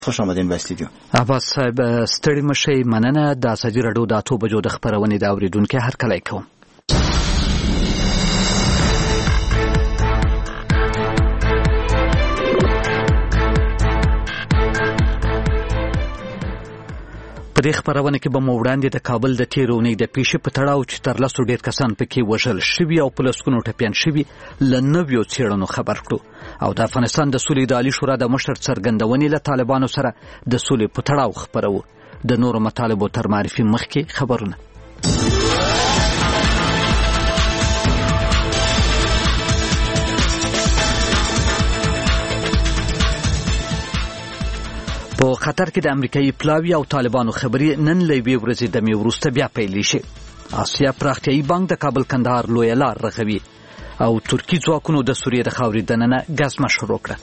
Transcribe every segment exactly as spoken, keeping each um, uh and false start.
خوش آمدین به استودیو. عباس صاحب ستړي مشي مننه. د ازادي رادیو د اتو بجو د خبرونې د اوریدونکو هر کله کوم. په دې خبرونه کې به مو وړاندې د کابل د تیرونې د پیښې په تړاو چې تر لسو ډیر کسان پکې وژل شوي او په لسګونو ټپیان شوي له نویو څېړنو خبر کړو او د افغانستان د سولې د عالي شورا د مشر څرګندونې له طالبانو سره د سولې په تړاو خبرو. د نورو مطالبو تر معرفي مخکې خبرونه. په قطر کې د امریکایي پلاوي او طالبانو خبرې نن له یوې ورځې دمې وروسته بیا پیل شي. آسیا پراختیایي بانک د کابل کندهار لویه لار رغوي او ترکی ځواکونو د سوریې د خاورې دننه ګزمه شروع کړه.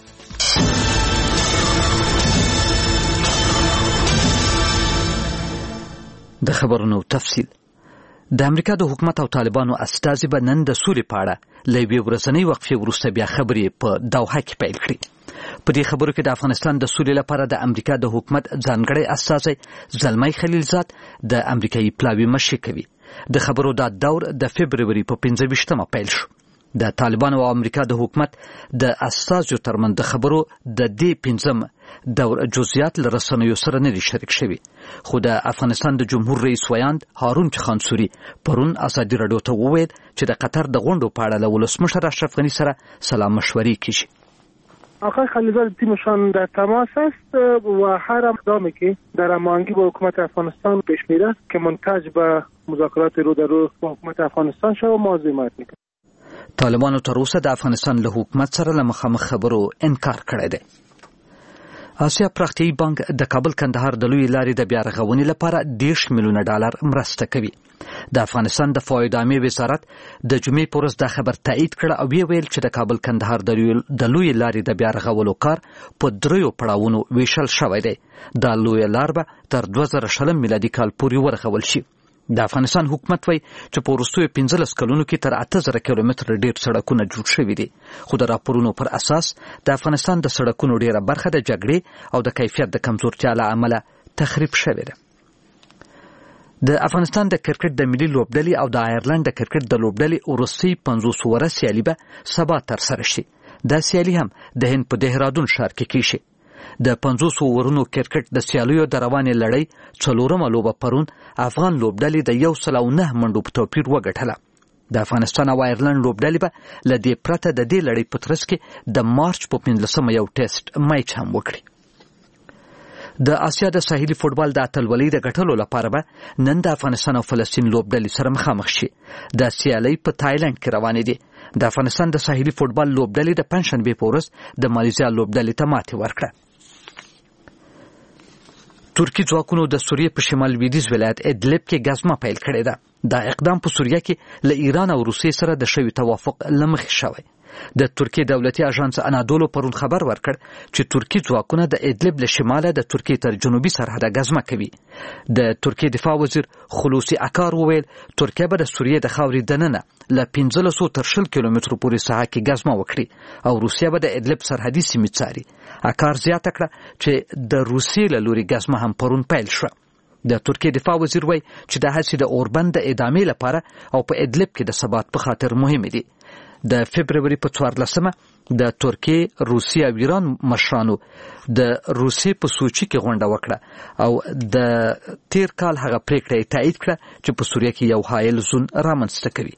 د خبرونو تفصیل. د امریکا د حکومت او طالبانو استازي به نن د سولې په اړه له یوې ورځنۍ وقفې وروسته بیا خبرې په دوحه کې پیل کړي. په دې خبرو کې د افغانستان د سولې لپاره د امریکا د حکومت ځانګړی استازی زلمی خلیلزاد د امریکایي پلاوي مشري کوي. د خبرو دا دور د فبروري په پنځه ویشتمه پیل شو. د طالبانو او امریکا د حکومت د استازو ترمنځ د خبرو د دې پنځم دور جزئیات له رسنیو سره نه دي شریک شوي، خو د افغانستان د جمهور رئیس ویاند هارون خانسوري پرون ازادي رادیو ته وویل چې د قطر د غونډو په اړه له ولسمشر اشرف غنی سره سلام مشورې کیږي. آقای خلیلزاد تیمشان در تماس است و هر اقدامی که در هماهنگی با حکومت افغانستان پیش میره که منتج به مذاکرات رو در رو با حکومت افغانستان شو ما حمایت میکنیم. طالبانو تر اوسه د افغانستان له حکومت سره له مخامخ خبرو انکار کړی دی. آسیا پراختیایي بانک د کابل کندهار د لویې لارې د بیا رغونې لپاره دېرش میلیونه ډالر مرسته کوي. د افغانستان د فواید عامې وزارت د جمعې په ورځ دا خبر تایید کړ او ویل چې د کابل کندهار د لویې لارې د بیا رغولو کار په دریو پړاوونو ویشل شوی دی. دا لویه لار به تر دوه زره شلم میلادي کال پورې ورغول شي. د افغانستان حکومت وایي چې په وروستیو پنځلس کلونو کې تر اته زره کیلومتره ډیر سړکونه جوړ شوي دي، خو د راپورونو پر اساس د افغانستان د سړکونو ډیره برخه د جګړې او د کیفیت د کمزورتیا له امله تخریب شوې ده. د افغانستان د کرکټ د ملي لوبډلې او د آیرلند د کرکټ د لوبډلې وروستۍ پنځوس اوره سیالي به سبا ترسره شي. دا سیالي هم د هند په دهرادون ښار کې کیږي. د پنځوس اورونو کرکټ د سیالیو د روانې لړۍ څلورمه لوبه پرون افغان لوبډلې د یو سل او نه منډو په توپیر وګټله. د افغانستان او آیرلند لوبډلې به له دې پرته د دې لړۍ په ترڅ کې د مارچ په پنځلسمه یو ټیسټ میچ هم وکړي. د آسیا د ساحلي فوټبال د اتلولۍ د ګټلو لپاره به نن د افغانستان او فلسطین لوبډلې سره مخامخ شي. د سیالۍ په تایلند کې روانې دي. د افغانستان د ساحلي فوټبال لوبډلې د پنځشنبې په ورځ د مالیزیا لوبډلې ته ماتې ورکړه. ترکی ځواکونو د سوریې په شمال لویدیځ ولایت ادلب کې ګزمه پیل کړې ده. دا اقدام په سوریه کې له ایران او روسیې سره د شوي توافق له مخې شوی. د ترکیې دولتي اژانس انادولو پرون خبر ورکړ چې ترکی ځواکونه د ادلب له شماله د ترکیې تر جنوبي سرحده ګزمه کوي. د ترکیې دفاع وزیر خلوصي اکار وویل ترکیه به د سوریې د خاورې دننه له پنځلسو تر شل کیلومترو پورې ساحه کې ګزمه وکړي او روسیه به د ادلب سرحدي سیمې څاري. اکار زیاته کړه چې د روسیې له لوري ګزمه هم پرون پیل شوه. د ترکیې دفاع وزیر وایي چې د هڅې د اوربند د ادامې لپاره او په ادلب کې د ثبات په خاطر مهمې دي. د فبروري په څوارلسمه د ترکیې، روسیې او ایران مشرانو د روسیې په سوچي کې غونډه وکړه او د تیر کال هغه پریکړه تایید کړه چې په سوریه کې یو حایل زون رامنځته کوي.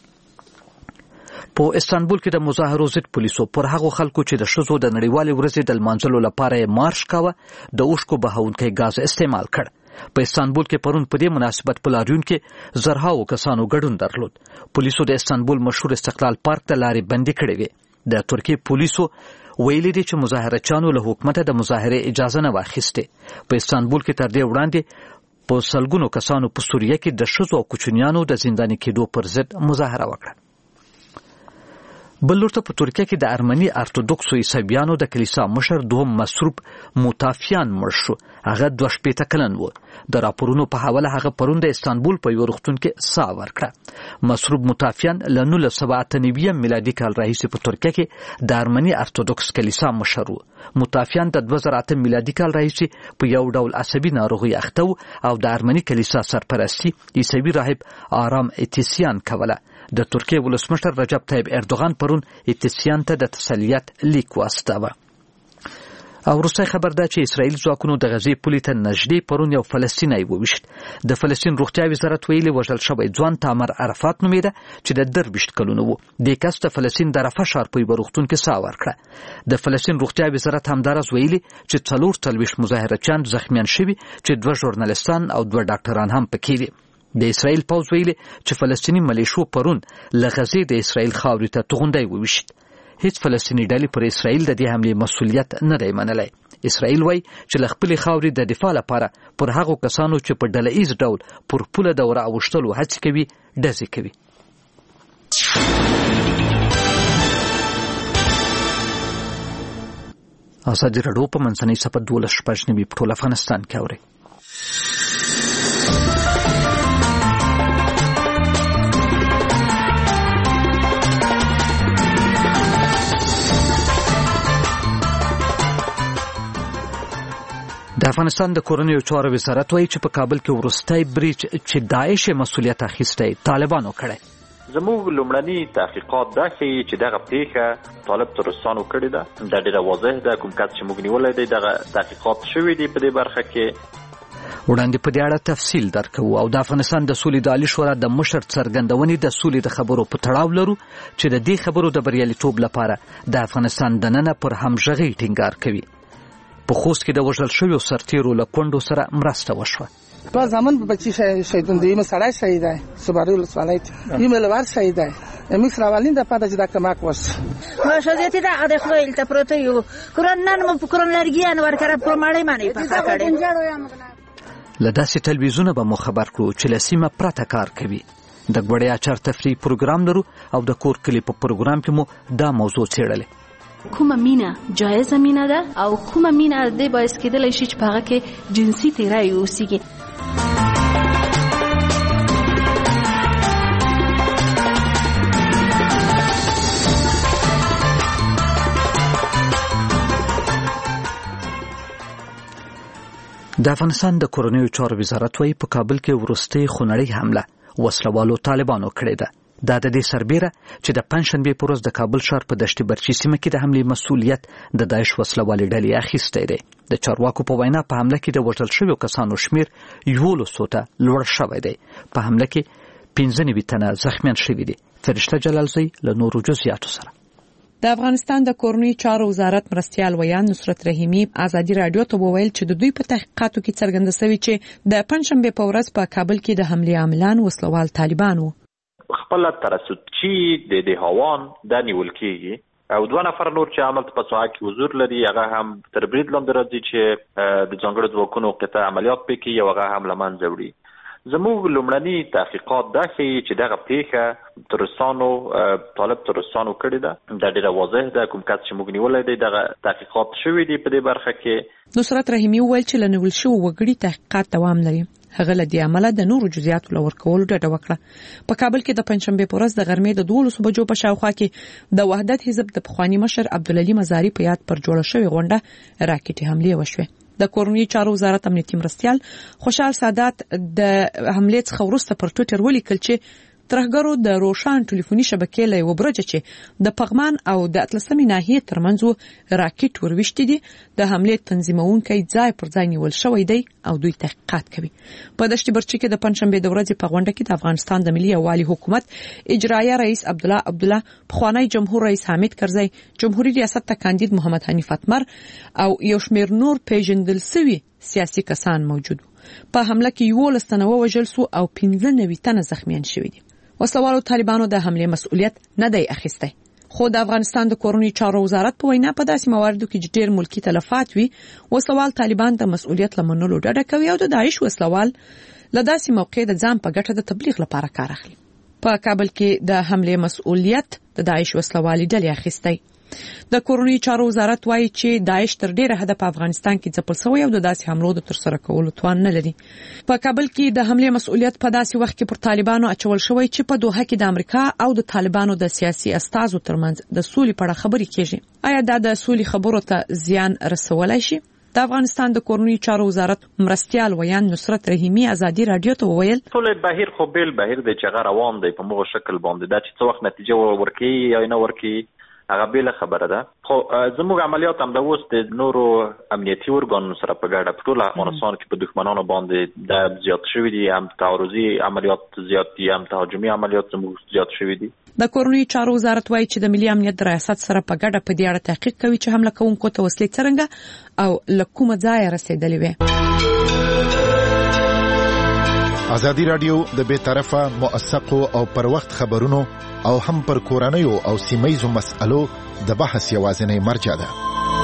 په استانبول کې د مظاهرو ضد پولیسو پر هغو خلکو چې د ښځو د نړیوالې ورځې د لمانځلو لپاره یې مارش کاوه د اوښکو بهونکی ګاز استعمال کړ. په استانبول کې پرون په دې مناسبت په لاریون کې زرهاو کسانو ګډون درلود. پولیسو د استانبول مشهور استقلال پارک ته لارې بندي کړې وې. د ترکیې پولیسو ویلي دي چې مظاهرچیانو له حکومته د مظاهرې اجازه نه واخیستې. په استانبول کې تر دې وړاندې په سلګونو کسانو په سوریه کې د ښځو او کوچنیانو د زنداني کېدو پر ضد مظاهره وکړه. بل لورته په ترکیه کې د ارمني ارتودوکسو عیسویانو د کلیسا مشر دوهم مسروب موتافیان مړ شو. هغه دوه شپېته کلن و. د راپورونو په حواله هغه پرون د استانبول په یو روغتون کې ساه ورکړه. مسروب متافیان له نولس سوه اته نوي میلادي کال راهیسې په ترکیه کې د ارمني ارتودوکس کلیسا مشر وو. متافیان د دوه زره اته میلادي کال راهیسې په یو ډول عصبي ناروغي اخته وو او د ارمني کلیسا سرپرستی عیسوي راهب آرام اتیسیان کوله. د ترکیه ولسمشر رجب طیب اردوغان پرون اتیسیان ته د تسلیت لیک واستاوه. او روسي خبر ده چې اسرائیل ځواکونو د غزې پولې ته نږدې پرون یو فلسطینی وویشت. د فلسطین روغتیا وزارت ویلي وژل شوی ځوان تامر عرفات نومیده چې د درویشت کلونو وو. د کس د فلسطین د رفح ښار په یوه روغتون کې ساه ورکړه. د فلسطین روغتیا وزارت همداراز ویلي چې څلور څلوېښت مظاهرچیان زخمیان شوي چې دوه ژورنالستان او دوه ډاکټران هم پکې دي. د اسرائیل پوځ ویلي چې فلسطینی ملیشو پرون له غزې د اسرائیل خاورې ته توغندی وویشت. هیڅ فلسطینی ډلې پر اسرائیل د دې حملې مسؤلیت نه دی منلی. اسرائیل وایي چې له خپلې خاورې د دفاع لپاره پر هغو کسانو چې په ډله ایز ډول پر پوله د ور اوښتلو هڅې کوي ډزې کوي. ازادي راډیو په منځنۍ صفحه دولس شپږ نوي په ټول افغانستان کې اوري. د افغانستان د کورنیو چارو وزارت وایي چې په کابل کې وروستی بریج چې داعش مسؤلیت اخیستی طالبانو کړی. زموږ لومړني تحقیقات دا ښیي چې دغه پیښه طالب ترورستانو کړې ده. دا ډېره واضح ده. کوم کس چې موږ نیولی دی دغه تحقیقات شوي دي په دې برخه کې. وړاندې په دې اړه تفصیل درکوو او د افغانستان د سولې د عالي شورا د مشر څرګندونې د سولې د خبرو په تړاو لرو چې د دې خبرو د بریالیتوب لپاره د افغانستان دننه پر همغږۍ ټینګار کوي. په خوست کې د وژل شویو سرتیرو له کونډو سره مرسته وشوه. با زمان بچی شهیدون دیم سړی شهید دی سوباري ولسوالۍ یم لوار شهید دی امس راولین د پاده چې دا کماک وس ما شذیتی دا د خپل ته پروت یو قرآن نن مو قرآن لرګیان ورکره پرمړې معنی په کړه. لداسې تلویزیون به مو خبر کړو چې لسیمه پرته کار کوي. د غوړیا چار تفریح پروګرام لرو او د کور کلی په پروګرام کې مو دا موضوع څېړلې. کومه مینه جایزه مینه ده او کومه مینه د باعث کېدلی شي چې په هغه کې جنسي تیری اوسیږي. د افغانستان د کورنیو چارو وزارت وایي په کابل کې وروستۍ خونړۍ حمله وسلوالو طالبانو کړې ده. دا د دې سربیره چې د پنځشنبې په ورځ د کابل ښار په دشت برچي سیمه کې د حملې مسؤلیت د داعش وسلوالې ډلې اخیستی دی. د چارواکو په وینا په حمله کې د وژل شویو کسانو شمیر یولسو ته لوړ شوی دی. په حمله کې پنځه نوي تنه زخمیان شوي دي. فرشته جلالزی له نورو جزئیاتو سره. د افغانستان د کورنیو چارو وزارت مرستیال ویان نصرت رحیمی ازادي رادیو ته وویل چې د دوی په تحقیقاتو کې څرګنده شوی چې د پنځشنبه په ورځ په کابل کې د حملې عاملان وسلوال طالبان وو. خپل ترسوچی د دهوان د نیول کېږي او دوه نفر نور چې عمل په ساحه کې حضور لري هغه هم تر برید لاندې راځي چې د ځانګړو ځواکونو قطع عملیات پکې یو هغه هم لمنځه وړي. زموږ لومړني تحقیقات دا ښیي چې دغه پیښه ترورستانو طالب ترورستانو کړې ده. دا ډېره واضح ده. کوم کس چې موږ نیولی دی دغه تحقیقات شوي دي په دې برخه کې. نصرت رحیمی وویل چې له نیول شوو وګړي تحقیقات دوام لري. هغه له دې عمله د نورو جزئیاتو لور کول ډډه وکړه. په کابل کې د پنځشنبه په ورځ د غرمې د دولسو بجو په شاوخوا کې د وحدت حزب د پخوانی مشر عبدالعلي مزاري په یاد پر جوړه شوې غونډه راکټي حمله وشوه. د کورنیو چارو وزارت امنیتي مرستیال خوشحال سادات د حملې څخه وروسته پر ټویټر ولیکل چې ترهګرو د روشان ټلیفوني شبکې له یو برج چې د پغمان او د اتلسمې ناحیې ترمنځ راکټ وروشتي دي د حملې تنظیمونکي ځای پر ځای نیول شوی دی او دوی تحقیقات کوي. په دشت برچي کې د پنځشنبه د ورځې په غونډه کې د افغانستان د ملي یووالي حکومت اجرایه رئیس عبدالله عبدالله، پخوانی جمهور رئیس حامد کرزی، جمهوریت ریاست ته کاندید محمد حنیف اتمر او یو شمېر نور پیژندل شوي سیاسي کسان موجود وو. په حمله کې یولس تنه ووژل سو او پنځه نوي تنه زخمیان شوي دي. وسلوالو طالبانو د حملې مسؤلیت نه دی اخیستی. خو د افغانستان د کورنیو چارو وزارت په وینا په داسې مواردو کې چې ډېر ملکی تلفات وي وسلوال طالبان د مسؤلیت لمنلو ډډه کوي او د داعش وسلوال له داسې موقع د ځان په ګټه د تبلیغ لپاره کار اخلي. په کابل کې د حملې مسؤلیت د داعش وسلوالي ډلې اخیستی. د کورونی چارو وزارت وایي چې داعش تر ډیره حد په افغانستان کې ځپل شوی او د داسې حملو د ترسره کولو توان نه لري. په کابل کې د حمله مسؤلیت په داسې وخت کې پر طالبانو اچول شوی چې په دوحه کې د امریکا او د طالبانو د سیاسي استازو ترمنځ د سولې په اړه خبرې کیږي. آیا دا د سولې خبرو ته زیان رسولای شي؟ د افغانستان د کورونی چارو وزارت مرستيال ویان نصرت رحیمی ازادي رادیو ته وویل ټول بهیر خو بیل بهیر د چغه روان دی په موږ شکل باندې دا چې څو وخت نتیجه ورکي یا نه ورکي هغه بیل خبره ده. خو زموږ عملیات هم د اوس د نورو امنیتي ارګانونو سره په ګډه په ټول افغانستان کې په دښمنانو باندې د زیات شوی دي، هم تعرضي عملیات زیات دي، هم تهاجمي عملیات زموږ زیات شوی دي. د کورونی چارو وزارت وایي چې د ملي امنیت د ریاست سره په ګډه په دې اړه تحقیق کوي چې حمله کوونکو ته وسلې څنګه او له کومه ځایه رسیدلې وي. ازادي رادیو د بې طرفه موثقو او پر وخت خبرونو او هم پر کورنیو او سیمایزو مسألو د بحث یوازینی مرجع ده.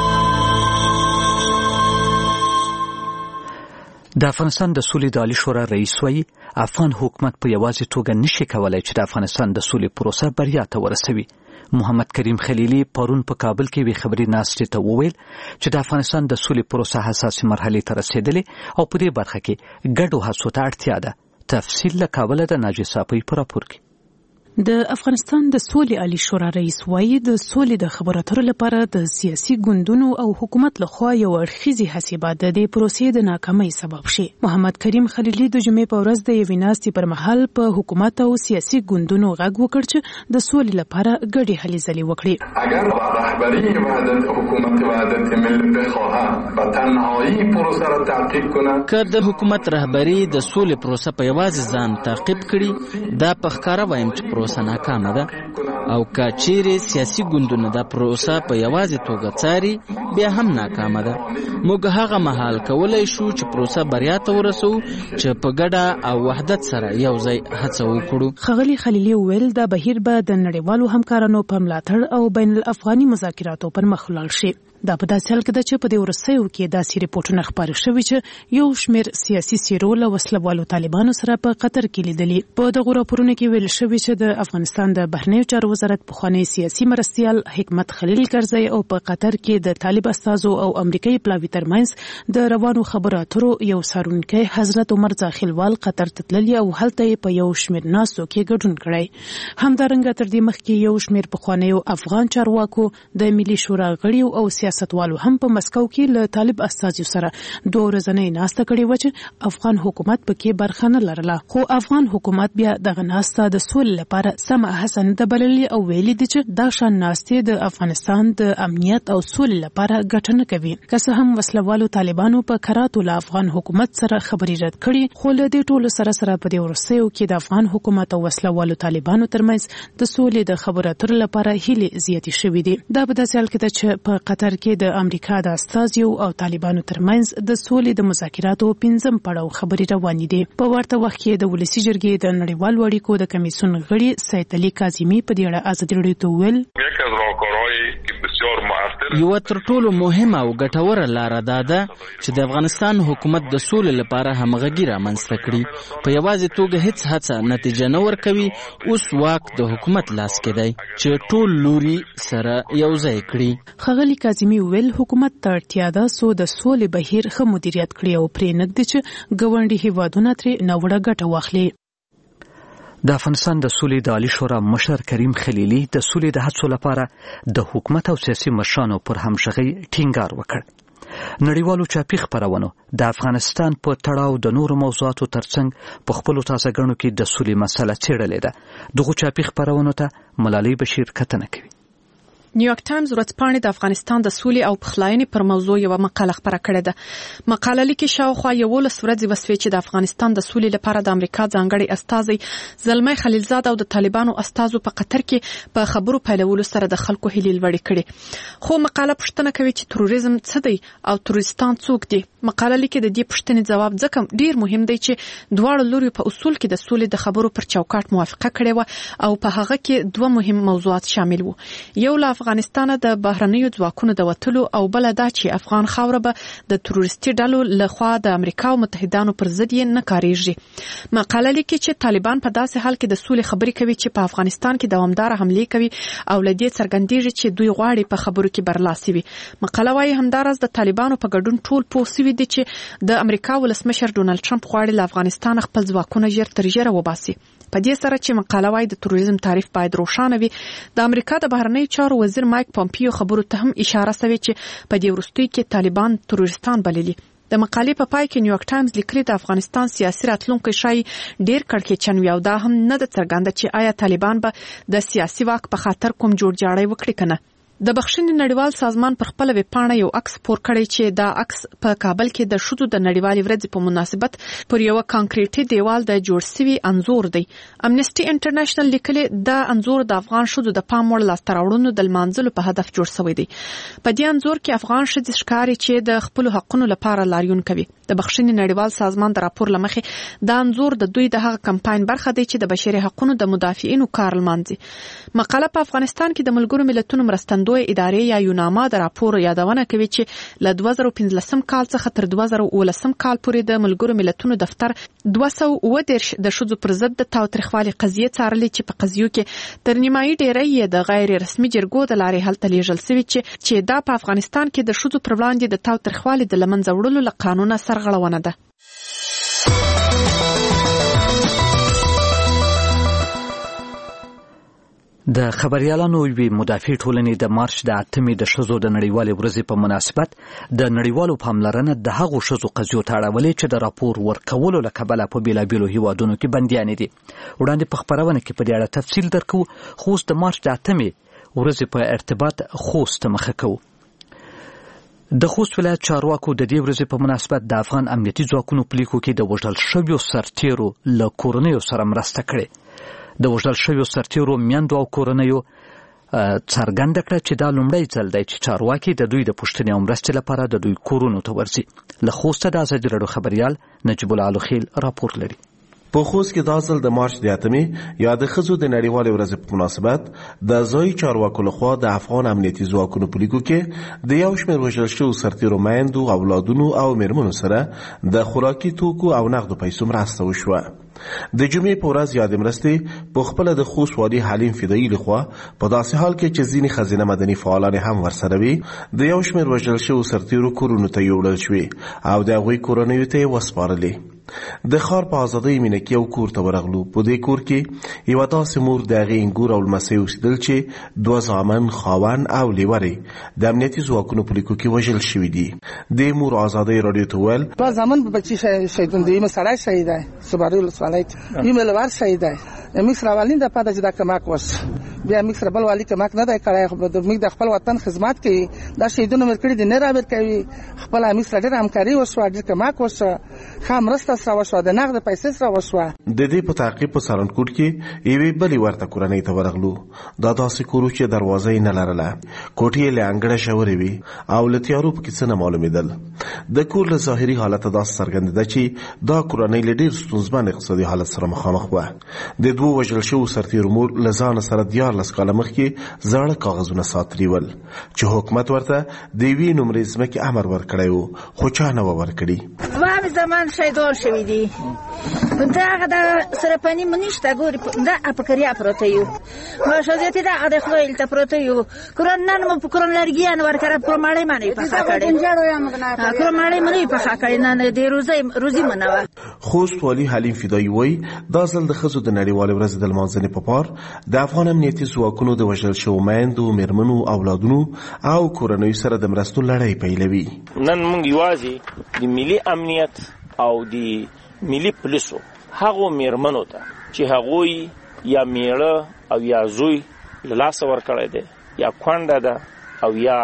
د افغانستان د سولې د عالی شورا رئیس وایي افغان حکومت په یوازې توګه نشي کولای چې د افغانستان د سولې پروسه بریا ته ورسوي. محمد کریم خلیلی پرون په کابل کې وی خبري ناستې ته وویل چې د افغانستان د سولې پروسه حساسه مرحله ته رسیدلې او په دې برخه کې ګډو هڅو ته اړتیا ده. تفصیل له کابل د ناجی صافی پر راپور کې. د افغانستان د سولې عالی شورا رئیس وایي د سولې د خبرو اترو لپاره د سیاسي ګوندونو او حکومت لخوا یو اړخیزي هڅې باید د پروسې د ناکامۍ سبب شي. محمد کریم خلیلی د جمعې په ورځ د یوې ناستې پر مهال په حکومت او سیاسي ګوندونو غږ وکړ چې د سولې لپاره ګډې هلې ځلې وکړي. اگر رهبری وحدت حکومت وحدت ملت بخواهد و تنهایی پروسه را تعقیب کند که د حکومت رهبری د سولې پروسه په یوازې ځان تعقیب کړي دا په ښکاره وایم چې پروسه ناکامه ده او که چیرې سیاسي ګوندونه د پروسه په یوازې توګه څاري بیا هم ناکامه ده. موږ هغه مهال کولی شو چې پروسه بریا ته ورسو چې په ګډه او وحدت سره یو ځای هڅه وکړو. ښاغلي خلیلي وویل دا بهیر به د نړیوالو همکارانو په ملاتړ او بین الافغاني مذاکراتو پر مخ ولاړ شي. دا په داسې حال کې ده چې په دې وروستیو کې داسې ریپورټونه خپاره شوي چې یو شمېر سیاسي څېرو له وسلوالو طالبانو سره په قطر کې لیدلي. په دغو راپورونو کې ویل شوي چې د افغانستان د بهرنیو چارو وزارت پخوانی سیاسي مرستیال حکمت خلیل کرزی او په قطر کې د طالب استازو او امریکایي پلاوي ترمنځ د روانو خبرو اترو یو څارونکی حضرت عمر ځاخیلوال قطر ته تللي او هلته یې په یو شمېر ناستو کې ګډون کړی. همدارنګه تر دې مخکې یو شمېر پخوانیو افغان چارواکو د ملي شورا غړیو او سیاستوالو هم په مسکو کې له طالب استازو سره دوه ورځنۍ ناسته کړې و چې افغان حکومت پکې برخه نه لرله. خو افغان حکومت بیا دغه ناسته د سولې لپاره سمه هڅه نه بللې او ویلي دي چې دا شان ناستې د افغانستان د امنیت او سولې لپاره ګټه نه کوي. که څه هم وسلوالو طالبانو په کراتو له افغان حکومت سره خبرې رد کړي خو له دې ټولو سره سره په دې وروستیو کې د افغان حکومت او وسلوالو طالبانو ترمنځ د سولې د خبرو اترو لپاره هیلې زیاتې شوې دي. دا په داسې حال کې ده چې په قطر کې د امریکا د استازیو او طالبانو ترمنځ د سولې د مذاکراتو پنځم پړاو خبرې روانې دي. په ورته وخت کې د ولسي جرګې د نړیوالو اړیکو د کمیسیون غړي سید علي کاظمي په دې اړه ازادي راډیو ته وویل یو تر ټولو مهمه او ګټوره لاره دا ده چې د افغانستان حکومت د سولې لپاره همغږي رامنځته کړي. په یوازې توګه هیڅ هڅه نتیجه نه ورکوي. اوس واک د حکومت لاس کې دی چې ټول لوري سره یو ځای کړي. ښاغلي کاظمي وویل حکومت ته اړتیا ده څو د سولې بهیر ښه مدیریت کړي او پرې نږدې چې ګاونډي هیوادونه ترې ناوړه ګټه واخلي. د افغانستان د سولې د عالی شورا مشر کریم خلیلی د سولې د هڅو لپاره د حکومت او سیاسي مشرانو پر همغږۍ ټینګار وکړ. نړیوالو چاپی خبرونو د افغانستان په تړاو د نورو موضوعاتو ترڅنګ په خپلو تازه ګڼو کې د سولې مسله څېړلې ده. دغو چاپی خبرونو ته ملالۍ بشیر کتنه کوي. نیویارک ټایمز ورځپاڼې د افغانستان د سولې او پخلاینې پر موضوع یو مقاله خپره کړې ده. مقاله لیکي شاوخوا یولس ورځې وسوې چې د افغانستان د سولې لپاره د امریکا ځانګړي استازی زلمی خلیلزاد او د طالبانو استازو په قطر کې په خبرو پیلولو سره د خلکو هیلې لوړې کړې. خو مقاله پوښتنه کوي چې تروریزم څه دی او تروریستان څوک دي. مقاله لیکي د دې پوښتنې ځواب ځکه ډیر مهم دی چې دواړو لوري په اصول کې د سولې د خبرو پر چوکاټ موافقه کړې و او په هغه کې دوه مهم موضوعات شامل وو. یو لا افغانستان د بهرنیو ځواکونو د وټلو او بل دا چې افغان خاوره به د تروریستي ډلو لخوا د امریکا او متحدانو پر ضد یې نه کاریږي. مقاله لیکي چې طالبان په داسې حال کې د سولې خبرې کوي چې په افغانستان کې دوامداره حملې کوي او لدې څرګندېږي چې دوی غواړي په خبرو کې برلاسي وي. مقاله وايي همدارس د طالبانو په ګډون ټول پوه سوي دي چې د امریکا ولسمشر ډونالد ټرمپ غواړي له افغانستان خپل ځواکونه ژر تر ژره وباسي. په دې سره چې مقاله وايي د تروریزم تعریف باید روښانه وي. د امریکا د بهرنیو چارو وزیر مایک پومپیو خبرو ته هم اشاره شوې چې په دې وروستیو کې طالبان تروریستان بللي. د مقالې په پای کې نیویارک ټایمز لیکلي د افغانستان سیاسي راتلونکی شای ډیر کړکېچن وي او دا هم نه د څرګنده چې آیا طالبان به د سیاسي واک په خاطر کوم جوړ جاړی وکړي کنه. د بخښنې نړیوال سازمان پر خپل ویب پاڼه یو عکس خپور کړی چې دا عکس په کابل کې د شودو د نړیوالې ورځې په مناسبت پر یو کانکریټي دیوال د جوړ شوی انځور دی. امنیسټي انټرنیشنل لیکلي دا انځور د افغان شودو د پام وړ لاسته راوړنو د لمانځلو په هدف جوړ شوی دی. په دې انځور کې افغان ښځې ښکاري چې د خپل حقوقو لپاره لاریون کوي. د بخښنې نړیوال سازمان د راپور لمخې دا انځور د دوی د هغه کمپاین برخه دی چې د بشري حقوقو د مدافعینو کار لمانځي. مقاله په افغانستان کې د ملګرو ملتونو مرستندوی ادارې یا یوناما د راپور یادونه کوي چې له دوه زره پنځلسم کال څخه تر دوه زره اوولسم کال پورې د ملګرو ملتونو دفتر دوه سوه اووه دېرش د ښځو پر ضد د تاوتریخوالي قضیې څارلې چې په قضیو کې تر نیمایي ډیری یې د غیر رسمي جرګو د لارې هلته لیږل شوي چې چې دا په افغانستان کې د ښځو پر وړاندې د تاوتریخوالي د له منځه وړلو له قانونه سرغړونه ده. د خبريالانو وی مدافع ټولنې د مارچ د اتمې د ښځو د نړیوالې ورځې په مناسبت د نړیوالو پاملرنه د هغو ښځو قضیو ته اړولې چې د راپور ورکولو له کبله په بیلابیلو هیوادونو کې بندیانې دي. وړاندې په خبرونه کې په دې اړه تفصیل درکو، خو اوس د مارچ د اتمې ورځې په ارتباط خوست مخه کوو. د خوست ولایت چارواکو د دې ورځې په مناسبت د افغان امنیتي ځواکونو په لیکو کې د وژل شویو سرتیرو له کورنیو سره مرسته کړې. د وژل شویو سرتیرو میندو او کورنیو څرګنده کړه چې دا لومړی ځل دی چې چارواکي د دوی د پوښتنې او مرستې لپاره د دوی کورونو ته ورځي. له خوسته د ازادي راډیو خبریال نجیب الله الخیل راپور لري. په خوست کې دا ځل د مارچ د اتمې یا د ښځو د نړیوالې ورځې په مناسبت د ځایي چارواکو لخوا د افغان امنیتي ځواکونو په لیکو کې د یو شمېر وژل شویو سرتیرو میندو، اولادونو او میرمنو سره د خوراکي توکو او نغدو پیسو مرسته وشوه. د جمعې په ورځ یادې مرستې په خپله د خوست والي حلیم فدایي لخوا په داسې حال کې چې ځینې ښځینه مدني فعالانې هم ورسره وي د یو شمېر وژل شویو سرتیرو کورونو ته یوړل شوې او د هغوی کورنیو ته یې وسپارلې. د ښار په ازادۍ مینکي یو کور ته ورغلو. په دې کور کې یوه داسې مور د هغې انګور او لمسۍ اوسېدل چې دوه زامن، خاوند او لیورې د امنیتي ځواکونو په لیکو کې وژل شوي دي. دې مور ازادۍ راډیو ته وویل دوه زامن به بچي شهیدون دي. یمه سړی شهید دی صباري ولسوالۍ ته، یمه لور شهید دی. امکس راولین د پاده چې دا کمک وشو بیا امکس ربل والی کمک نه دی کړی. خو د امک د خپل وطن خدمت کوي. دا شهیدونه مې کړي دي نه رابر کوي. خپل امکس را ډېر همکاري وشوه، ډېر کمک وشوه، ښه مرسته سره وشوه، د نغد پیسې سره وشوه. د دې په تعقیب په سالنګکوټ کې یوې بلې ورته کورنۍ ته ورغلو. دا داسې کور چې دروازه یې نه لرله، کوټې یې له انګړه ژورې وي او له تیارو پکې څه نه معلومېدل. د کور له ظاهري حالته داسې څرګندېده چې دا کورنۍ له ډېر ستونزمن اقتصادي حالت سره مخامخ وه. د دوو وژل شوو سرتیرو مور له ځانه سره دیارلس کاله مخکې زاړه کاغذونه ساتلي ول چې حکومت ورته د یوې نمرې ځمکې امر ورکړی و، خو چا نه و ورکړي. دوه زمان شهیدان شوي دي. دغه د سرپنی منیشته ګوري دا اپکریا پروته یو ما شوزیتی دا د خپل ته پروته یو کورن نن مو کورن لرګیان ورکړه پرماړی مانی په خاکړی پرماړی مانی په خاکړی نه د روزي روزي منوه. خوست والي حلیم فدایي وایي دا ځل د ښځو د نړیوالې ورځې د لمانځنې په پار د افغان امنیتي ځواکونو د وژل شوو میندو، میرمنو، اولادونو او کورنیو سره د مرستو لړۍ پیلوي. نن موږ یوازې د ملي امنیت او د ملي پولیسو هغو میرمنو ته چې هغوی یا میړه او یا زوی له لاسه ورکړی دی یا کونډه ده او یا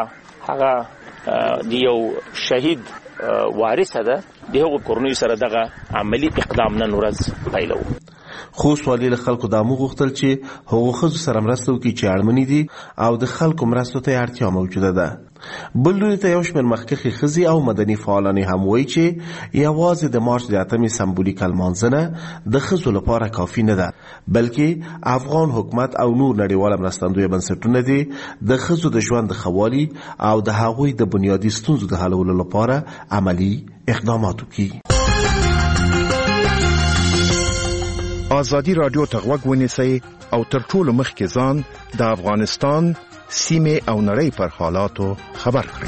هغه د یو شهید وارثه ده، د هغو کورنیو سره دغه عملي اقدام نن ورځ پیلوو. خوست والي له خلکو دا مو غوښتل چې هغو ښځو سره مرسته وکړي چې اړمنې دي او د خلکو مرستو ته اړتیا موجوده ده. بل لوري ته یو شمېر مخکښې ښځې او مدني فعالان هم وایي چې یوازې د مارچ د اتمې سمبولیک لمانځنه د ښځو لپاره کافي نه ده، بلکې افغان حکومت او نور نړیواله مرستندویه بنسټونه دي د ښځو د ژوند د ښه والي او د هغوی د بنیادي ستونزو د حلولو لپاره عملي اقدامات وکړي. آزادي رادیو ته غوږ ونیسئ او تر ټولو مخکې ځان د افغانستان سیمه او نړۍ پر حالاتو خبر کړئ.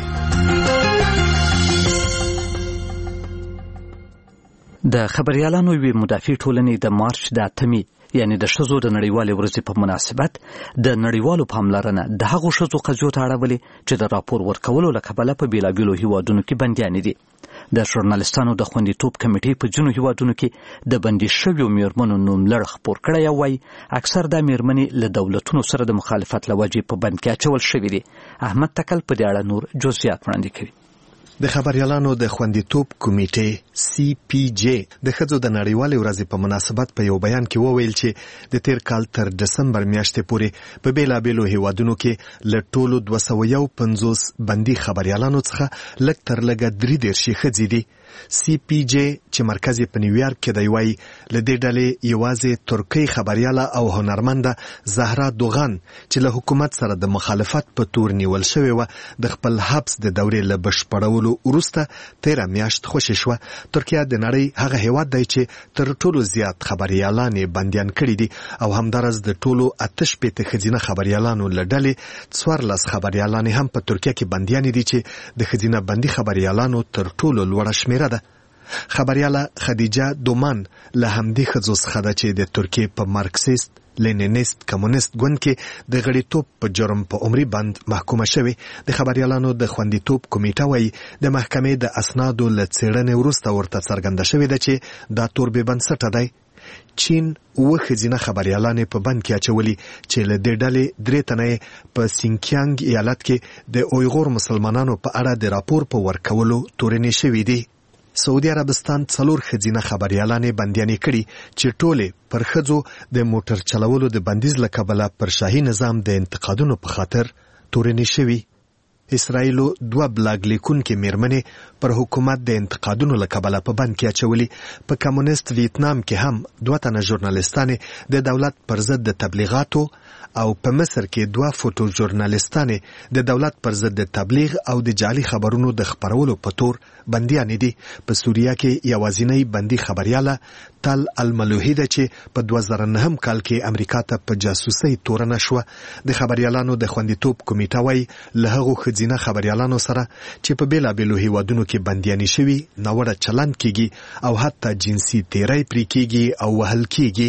د خبريالانو وی مدافع ټولنې د مارچ د اتمې یعنی د ښځو د نړیوالې ورځې په مناسبت د نړیوالو پاملرنه د هغو ښځو قضیو ته اړولې چې د راپور ورکولو له کبله په بیلابیلو هیوادونو کې بندیانې دي. د ژورنالستانو د خوندیتوب کمیټې په ځینو هیوادونو کې د بندي شویو میرمنو نوملړ خپور کړی او وایي اکثر دا میرمنې له دولتونو سره د مخالفت له وجې په بند کې اچول شوي دي. احمد تکل په دې اړه نور جزئیات وړاندې کوي. د خبريالانو د خوندیتوب کمیټې سی پی جی د ښځو د نړیوالې ورځې په مناسبت په یو بیان کې وویل چې د تیر کال تر دسمبر میاشتې پورې په بیلابیلو هیوادونو کې له ټولو دوه سوه یو پنځوس بندي خبريالانو څخه لږ تر لږه درې دېرش ښځې دي. سی پی جی چې مرکز په نیویارک کې دی وایي له دې ډلې یوازې ترکۍ خبرياله او هنرمنده زهرا دوغان چې له حکومت سره د مخالفت په تور نیول شوې وه د خپل حبس د دورې له بشپړولو وروسته تیره میاشت خوشې شوه. ترکیه د نړۍ هغه هیواد دی چې تر ټولو زیات خبريالانې بندیان کړي دي او همدارس د ټولو اته شپېته ښځینه خبريالانو له ډلې څوارلس خبريالانې هم په ترکیه کې بندیانې دي چې د ښځینه بندي خبريالانو تر ټولو لوړه شمیره ده. خبرياله خدیجه دومان له همدې ښځو څخه ده چې د ترکیې په مارکسیست لینینیست کمونیست ګوند کې د غړیتوب په جرم په عمري بند محکومه شوې. د خبريالانو د خوندیتوب کمیټه وایي د محکمې د اسنادو له څېړنې وروسته ورته څرګنده شوې ده چې دا تور بې بنسټه دی. چین اوه ښځینه خبريالانې په بند کې اچولي چې له دې ډلې درې تنه په سینکیانګ ایالت کې د اویغور مسلمانانو په اړه د راپور په ورکولو تورنې شوې دي. سعودي عربستان څلور ښځینه خبريالانې بندیانې کړي چې ټولې پر ښځو د موټر چلولو د بندیز له کبله پر شاهي نظام د انتقادونو په خاطر تورنې شوي. اسرائیلو دوه بلاګ لیکونکې میرمنې پر حکومت د انتقادونو له کبله په بند کې اچولي. په کمونیست ویتنام کې هم دوه تنه ژورنالستانې د دولت پر ضد د تبلیغاتو او په مصر کې دوه فوټو ژورنالستانې د دولت پر ضد د تبلیغ او د جعلي خبرونو د خپرولو په تور بندیانې دي. په سوریه کې یوازینۍ بندي خبرياله تل الملوحي ده چې په دوه زره نهم کال کې امریکا ته په جاسوسۍ تورنه شوه. د خبريالانو د خوندیتوب کمیټه وایي له هغو ښځینه خبريالانو سره چې په بیلابیلو هیوادونو کې بندیانې شوي ناوړه چلند کیږي او حتی جنسي تیری پرې کیږي او وهل کیږي.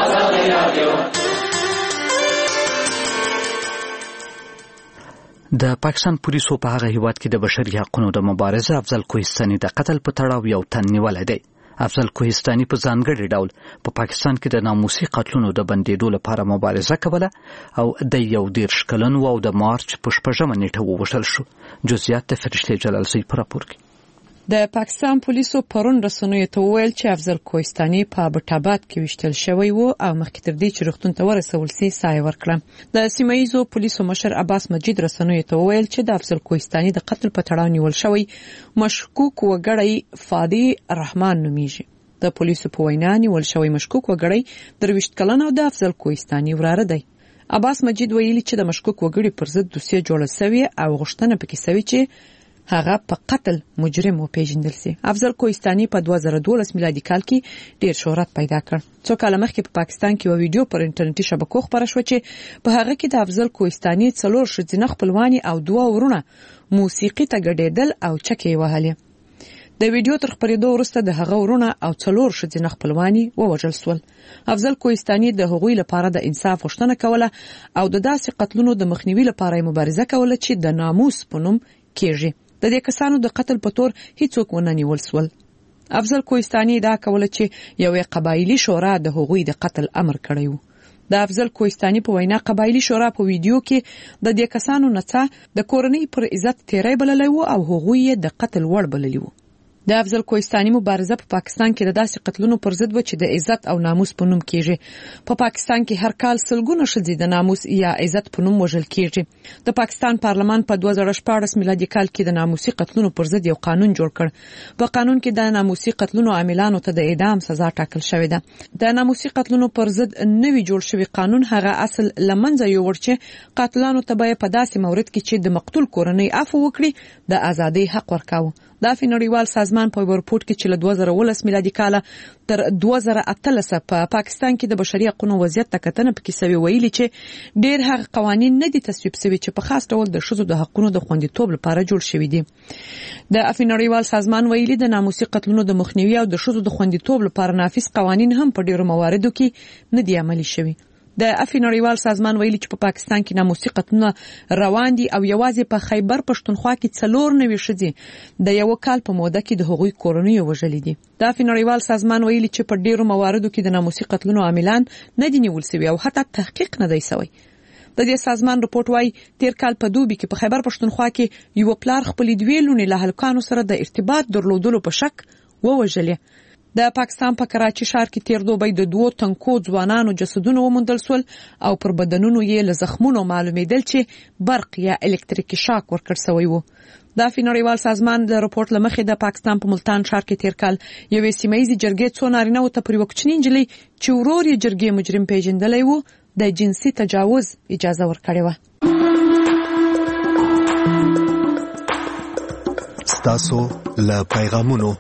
د پاکستان پولیسو په هغه هیواد کې د بشري حقوقو د مبارزه افضل کوهستاني د قتل په تړاو یو تن نیولی دی. افضل کوهستاني په ځانګړي ډول په پاکستان کې د ناموسي قتلونو د بندېدو لپاره مبارزه کوله او د یو دېرش کلن و او د مارچ په شپږمه نیټه ووژل شو. جزئیات د فرشته جلالزی په راپور کې. د پاکستان پولیسو پرون رسنیو ته وویل چې افضل کوهستاني په ابټاباد کې وشتل شوی و او مخکې تر دې چې روغتون ته ورسول سي سایه ورکړه. د سیمایي پولیسو مشر عباس مجید رسنیو ته وویل چې د افضل کوهستاني د قتل په تړاو نیول شوی مشکوک وګړی فادي رحمان نومیږي. د پولیسو په وینا نیول شوی مشکوک وګړی درویشت کلن او د افضل کوهستاني وراره دی. عباس مجید ویلي چې د مشکوک وګړي پر ضد دوسیه جوړه شوې او غوښتنه پکې شوې چې هغه په قتل مجرم وپیژندل سي. افضل کوهستاني په دوه زره دولس میلادي کال کې ډیر شهرت پیدا کړ. څو کال مخکې په پاکستان کې یو ویډیو پر انټرنیټي شبکو خپاره شو چې په هغه کې د افضل کوهستاني څلور ښځینه خپلواني او دوه ورونه موسیقي ته ګډېدل او چکې وهلې. د ویډیو تر خپرېدو وروسته د هغه ورونه او څلور ښځینه خپلواني ووژل شول. افضل کوهستاني د هغوی لپاره د انصاف غوښتنه کوله او د داسې قتلونو د مخنیوي لپاره مبارزه کوله چې د ناموس په نوم کېږي. د دې کسانو د قتل په تور هیڅوک ونه نیول شول. افضل کوهستاني دا کوله چې یوې قبایلي شورا د هغوی د قتل امر کړی و. د افضل کوهستاني په وینا قبایلي شورا په ویډیو کې د دې کسانو نڅا د کورنۍ پر عزت تیری بللی و او هغوی یې د قتل وړ بللی و. د افضل کوهستاني مبارزه په پا پاکستان کې د داسې قتلونو پر ضد و چې د عزت او ناموس په نوم کېږي. په پا پاکستان کې هر کال سلګونه ښځې د ناموس یا عزت په نوم وژل کېږي. د پاکستان پارلمان په دوه زره شپاړس میلادي کال کې د ناموسي قتلونو پر ضد یو قانون جوړ کړ. په قانون کې د ناموسي قتلونو عاملانو ته د اعدام سزا ټاکل شوې ده. د ناموسي قتلونو پر ضد نوی جوړ شوی قانون هغه اصل لمنځه یوړ چې قاتلانو ته به په داسې مورد کې چې د مقتول کورنۍ عفو وکړي د ازادۍ حق ورکاوه. د نړیوال سازمان په ورپورټ کې چې له دوه زره ولس میلادي کال تر دوه زره اتلس په پا پاکستان کې د بشري حقوقو وضعیت ته کتنه پکې سوي ویلي چې ډېر هغه قوانين نه دي تصویب شوي چې په خاص ډول د ښځو د حقوقو د خوندیتوب لپاره جوړ شوي دي. د نړیوال سازمان ویلي د ناموسي قتلونو د مخنیوي او د ښځو د خوندیتوب لپاره نافذ قوانين هم په ډېرو مواردو کې نه دي عملي شوي. د نړیوال سازمان ویلي چې په پا پاکستان کې ناموسي قتلونه روان دي او یوازې په خیبر پښتونخوا کې څلور نوي ښځې د یو کال په موده کې د هغوی کورنۍ وژلې دي. د نړیوال سازمان ویلي چې په ډیرو مواردو کې د ناموسي قتلونو عاملان نه دي نیول شوي او حتی تحقیق نه دی شوی. د دې سازمان رپورټ وايي تیر کال په دوبي کې په خیبر پښتونخوا کې یو پلار خپل دوی لونې له هلکانو سره د ارتباط درلودلو په شک ووژلې. د پاکستان په کراچي ښار کې تیر دوبي د دوو تنکو ځوانانو جسدونه وموندل شول او پر بدنونو یې له زخمونو معلومیدل چې برق یا الکتریکي شاک ورکړ شوی وو. د نړیوال سازمان د رپورټ لمخې د پاکستان په ملتان ښار کې تیر کال یوې سیمایي جرګې څو نارینه او ته پر وکچنی انجلۍ چې ورور یې جرګې مجرم پیژندلی وو د جنسي تجاوز اجازه ورکړې وه. ستاسو له پیغامونو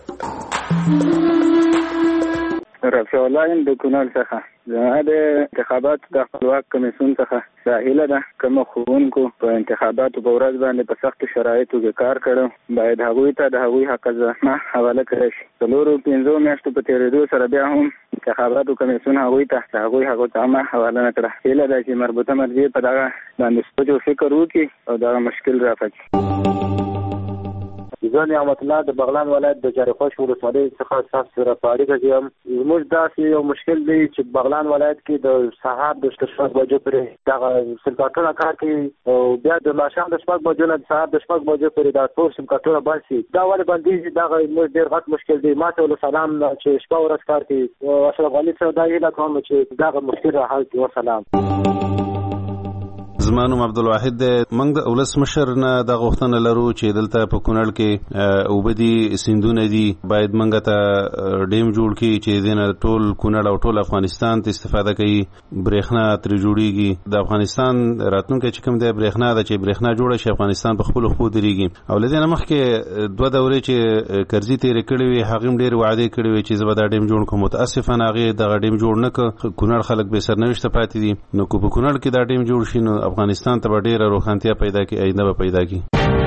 رفیع الله د کونړ څخه زما د انتخاباتو د خپلواک کمیسیون څخه ساحله ده کوم ښوونکو په انتخاباتو په ورځ باندې په سختو شرایطو کې کار کړو باید هغوی ته د هغوی حق ځمه حواله کړی شي. څلورو پنځو میاشتو په تېرېدو سره بیا هم انتخاباتو کمیسیون هغوی ته د هغوی حقو ځمه حواله نه کړه. هیله ده چې مربوطه مرجع په دغه باندې سوچ او فکر وکړي او دغه مشکل رافقي. زه نعمت الله د بغلان ولایت د جارخوش ولسوالۍ څخه تاسو سره په اړیکه کې یم. زموږ داسې یو مشکل دی چې بغلان ولایت کې د سهار د شپږ بجو پورې دغه سیم کارتونه کار کوي او بیا د ماښام د شپږ بجو نه د سهار د شپږ بجو پورې دا ټول سیم کارتونه بند شي. دا ولې بندېږي؟ دغه زموږ ډېر غټ مشکل دی. ما ته ولسلام چې شپه ورځ کار کوي او اشرف غني سره دا هیله کوم چې دغه مشکل را حل کړي. وسلام. زما نوم عبدالواحد دی. موږ د ولس مشر نه د غوښتنه لرو چې دلته په کونړ کې اوبه دي، سیندونه دي، باید موږ ته ډیم جوړ کړي چې دینه ټول کونړ او ټول افغانستان ته استفاده کوي. برېښنا ترې جوړیږي. د افغانستان راتلونکی چې کوم دی برېښنا ده چې برېښنا جوړه شي افغانستان په خپلو خپو درېږي. او له دې نه مخکې دوه دورې چې کرزي تېرې کړې وې هغې هم ډېرې وعدې کړې وې چې زه به دا ډیم جوړ کړم. متاسفانه هغې دغه ډیم جوړ نه کړ. کونړ خلک بې سرنوشته پاتې دي. نو که په کونړ کې دا ډیم جوړ شي نو افغانستان ته به ډېره روښانتیا پیدا کړي، آینده به پیدا کړي.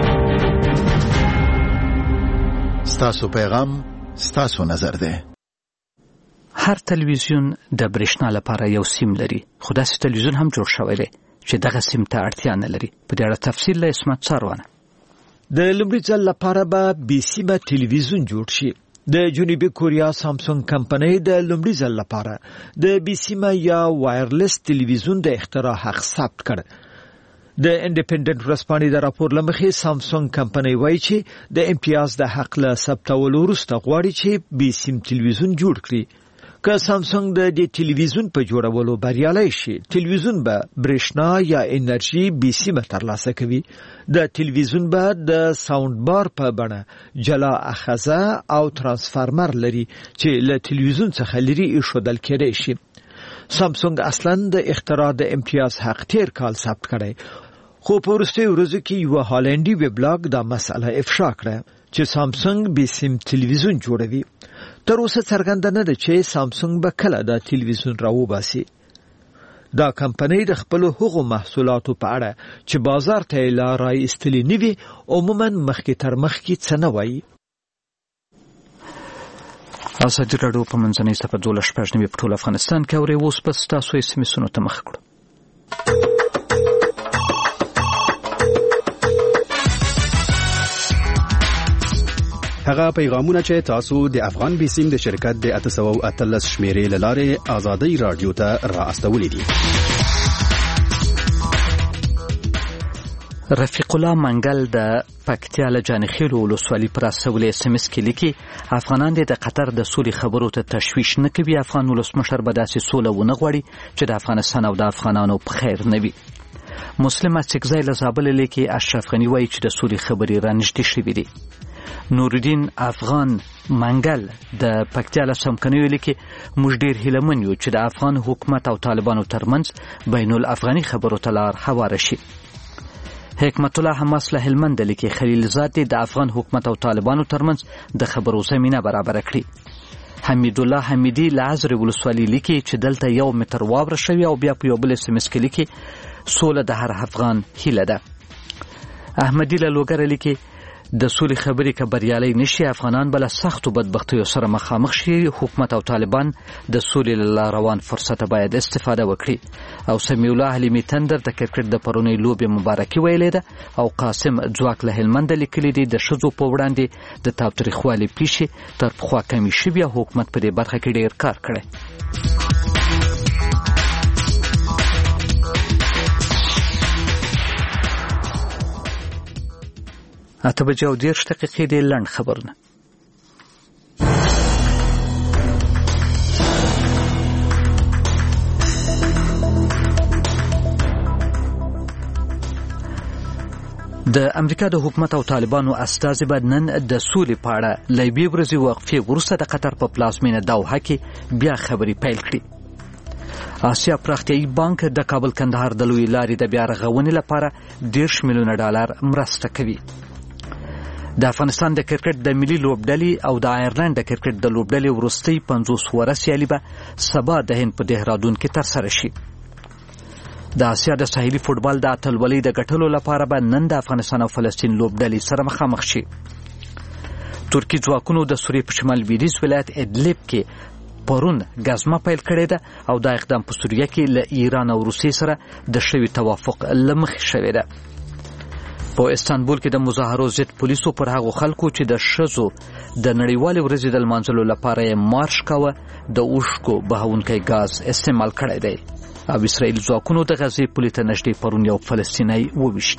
ستاسو پیغام ستاسو نظر دی. هر تلویزیون د برېښنا لپاره یو سیم لري، خو داسې تلویزیون هم جوړ شوی دی چې دغه سیم ته اړتیا نه لري. په دې اړه تفصیل له اسمت څاروانه. د لومړي ځل لپاره به بې سیمه تلویزیون جوړ شي. د جنوبي کوریا سامسونګ کمپنۍ د لومړي ځل لپاره د بې سیمه یا وایرلس تلویزیون د اختراع حق ثبت کړ. د انډیپندنت ورځپاڼې د راپور لمخې سامسونګ کمپنۍ وایي چې د امتیاز د حق له ثبتولو وروسته غواړي چې بې سیم تلویزیون جوړ کړي. که سامسونګ د دې تلویزیون په جوړولو بریالی شي، تلویزیون به برېښنا یا انرژي بې سیمه ترلاسه کوي. د تلویزیون به د ساوند بار په بڼه جلا اخذه او ترانسفارمر لري چې له تلویزیون څخه لري ایښودل کېدای شي. سامسونګ اصلا د اختراع د امتیاز حق تیر کال ثبت کړی، خو په وروستیو ورځو کې یوه هالنډي ویبلاګ دا مسئله افشا کړه چې سامسونګ بې سیم تلویزیون جوړوي. تر اوسه څرګنده نه ده چې سامسونګ به کله دا تلویزیون راوباسي. دا کمپنۍ د خپلو هغو محصولاتو په اړه چې بازار ته یې لا رایستلي نه وي عموما مخکې تر مخکې څه نه وایي. ازادي راډیو په منځنۍ صفحه دولس شپږ نوي په ټول افغانستان کې اورئ. اوس به ستاسو ایس ام ایسونو ته مخ کړو. هغه پیغامونه چې تاسو د افغان بیسیم د شرکت د اته سوه او اتلس شمیرې له لارې ازادي راډیو ته را استولې دي. رفیق الله منګل د پکتیا له جانخیل ولسوالۍ پر اسولې اس ام اس کې لیکي افغانان د قطر د سولې خبرو ته تشویش نه کوي. افغان ولسمشر به داسې سوله ونه غواړي چې د افغانستان او د افغانانو په خیر نه وي. مسلم اڅکزی له زابل لیکي اشرف غنی وایي چې د سولې خبرې رانږدې شوې دي. نورالدین افغان منګل د پکتیا له سمکنیو لیکي موږ ډیر هیلهمن یو چې د افغان حکومت او طالبانو ترمنځ بین الافغاني خبرو ته لار هواره شي. حکمت الله حماس له هلمند لیکي خلیل زاد د افغان حکومت او طالبانو ترمنځ د خبرو زمينه برابر کړي. حمید الله حمیدی له ازر ولسوالۍ لیکي چې دلته یو متر واوره شوی او بیا په یو بل اس ام اس کې لیکي سوله د هر افغان هیله ده. احمدی له لوګر لیکي د سولې خبرې که بریالۍ نشي افغانان بل سختو بدبختیو سره مخامخ شي. حکومت او طالبان د سولې له روان فرصت باید استفاده وکړي. او سمیع الله حلیمی تندر د کرکټ د پرونی لوبې مبارکي ویلې ده. او قاسم ځواک له هلمند لیکلي دي د ښځو په وړاندې د تاوتریخوالي پیښې تر پخوا کمې شوي او حکومت په دې برخه کې ډیر کار کړی. اته بجې او دېرش دقیقې دي. لنډ خبرونه. د امریکا د حکومت او طالبانو استازي به نن د سولې په اړه له یوې ورځې وقفې وروسته د قطر په پلازمینه دوحه کې بیا خبرې پیل کړي. آسیا پراختیایي بانک د کابل کندهار د لویې لارې د بیا رغونې لپاره دېرش میلیونه ډالر مرسته کوي. د افغانستان د کرکټ د ملي لوبډلې او د آیرلند د کرکټ د لوبډلې وروستۍ پنځوس وره سیالي به سبا د هند په دهرادون کې ترسره شي. د آسیا د ساحلي فوټبال د اتلولۍ د ګټلو لپاره به نن د افغانستان او فلسطین لوبډلې سره مخامخ شي. ترکی ځواکونو د سوریې په شمال لویدیځ ولایت ادلب کې پرون ګزمه پیل کړې ده او دا اقدام په سوریه کې له ایران او روسیې سره د شوي توافق له مخې شوې ده. په استانبول کې د مظاهرو ضد پولیسو پر هغو خلکو چې د ښځو د نړیوالې ورځې د لمانځلو لپاره یې مارش کاوه د اوښکو بهونکی ګاز استعمال کړی دی. او اسرائیل ځواکونو د غزې پولې ته نږدې پرون یو فلسطینی وویشت.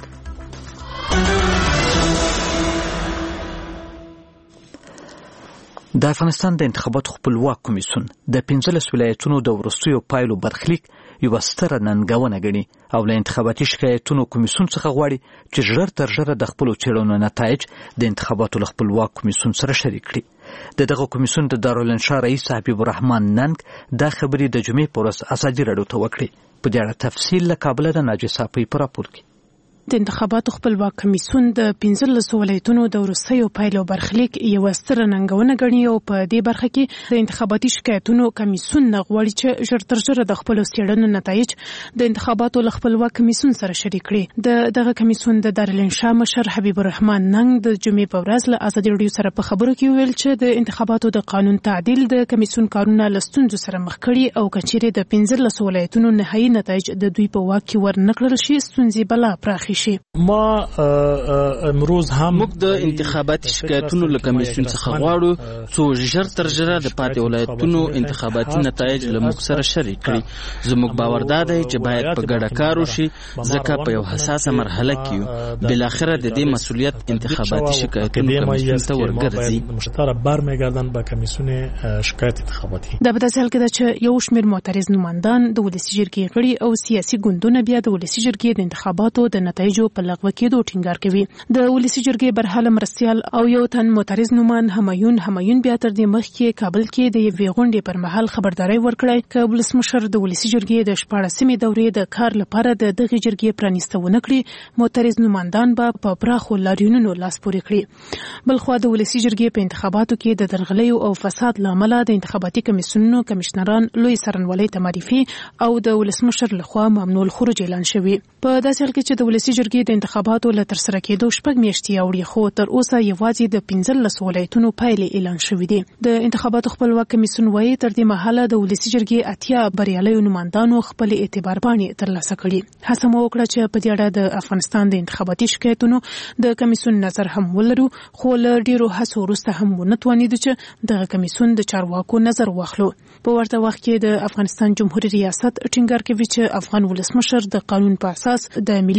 د افغانستان د انتخاباتو خپلواک کمیسیون د پنځلس ولایتونو د وروستیو پایلو برخلیک یوه ستره ننګونه ګڼي او له انتخاباتي شکایتونو کمیسیون څخه غواړي چې ژر تر ژره د خپلو څېړنو نتایج د انتخاباتو له خپلواک کمیسیون سره شریک کړي. د دغه کمیسیون د دارالانشا رئیس حبیب الرحمن ننګ دا خبرې د جمعې په ورځ ازادي راډیو ته وکړې. په دې اړه تفصیل له کابله د ناجیه صافۍ په راپور کې. د انتخاباتو خپلواک کمیسیون د پنځلسو ولایتونو د وروستیو پایلو برخلیک یوه ستره ننګونه ګڼي او په دې برخه کې د انتخاباتي شکایتونو کمیسیون غواړي چې ژر تر ژره د خپلو څېړنو نتایج د انتخاباتو له خپلواک کمیسیون سره شریک کړي. د دغه کمیسیون د دارالانشا مشر حبیب الرحمن ننګ د جمعې په ورځ له ازادي راډیو سره په خبرو کې ویل چې د انتخاباتو د قانون تعدیل د کمیسیون کارونه له ستونزو سره مخ کړي او که چیرې د پنځلسو ولایتونو نهایي نتایج د دوی په واک کې ورنکړل شي ستونزې به لا پراخې شي. ما امروز هم موږ د انتخاباتي شکایتونو له کمیسیون څخه غواړو څو ژر تر ژره د پاتې ولایتونو انتخاباتي نتایج له موږ سره شریک کړي. زموږ باور دا دی چې باید په ګډه کار وشي ځکه په یو حساسه مرحله کې یو. بالاخره د دې مسؤلیت انتخاباتي شکایتونو کمیسیون ته ورګرځي. مشترک برمیگردن به کمیسیون شکایت انتخاباتي. دا په داسې حال کې ده چې یو شمېر معترض نمایندان د ولسي جرګې غړي او سیاسي ګوندونه بیا د ولسي جرګې د انتخاباتو د نتایجو په لغوه کېدو ټینګار کوي. د ولسي جرګې برحاله مرستیال او یو تن معترض نومان همایون همایون بیا تر دې مخکې کابل کې د یوې غونډې پر مهال خبرداری ورکړی چې ولسمشر د ولسي جرګې د شپاړسمې دورې د کار لپاره د دغې جرګې پرانیستونه کړي معترض نمایندان به په پراخو لاریونونو لاس پورې کړي. بلخوا د ولسي جرګې په انتخاباتو کې د درغلیو او فساد له امله د انتخاباتي کمیسیونونو کمشنران لوی څارنوالۍ ته معرفي او د ولسمشر لخوا ممنوع الخروج اعلان شوی. په داسې حال کې چې د ولسي جرګې د انتخاباتو له ترسره کېدو شپږ میاشتې اوړي خو تر اوسه یوازې د پنځلسو ولایتونو پایلې اعلان شوې دي. د انتخاباتو خپلواک کمیسیون وایي تر دې مهاله د ولسي جرګې اتیا بریالیو نمایندانو خپل اعتبار باندې ترلاسه کړي. هڅه مو وکړه چې په دې اړه د افغانستان د انتخاباتي شکایتونو د کمیسیون نظر هم ولرو خو له ډیرو هڅو وروسته هم ونه توانیدو چې دغه کمیسیون د چارواکو نظر واخلو. په ورته وخت کې د افغانستان جمهوریت ریاست ټینګار کوي چې افغان ولسمشر د قانون په اساس د ملي شورا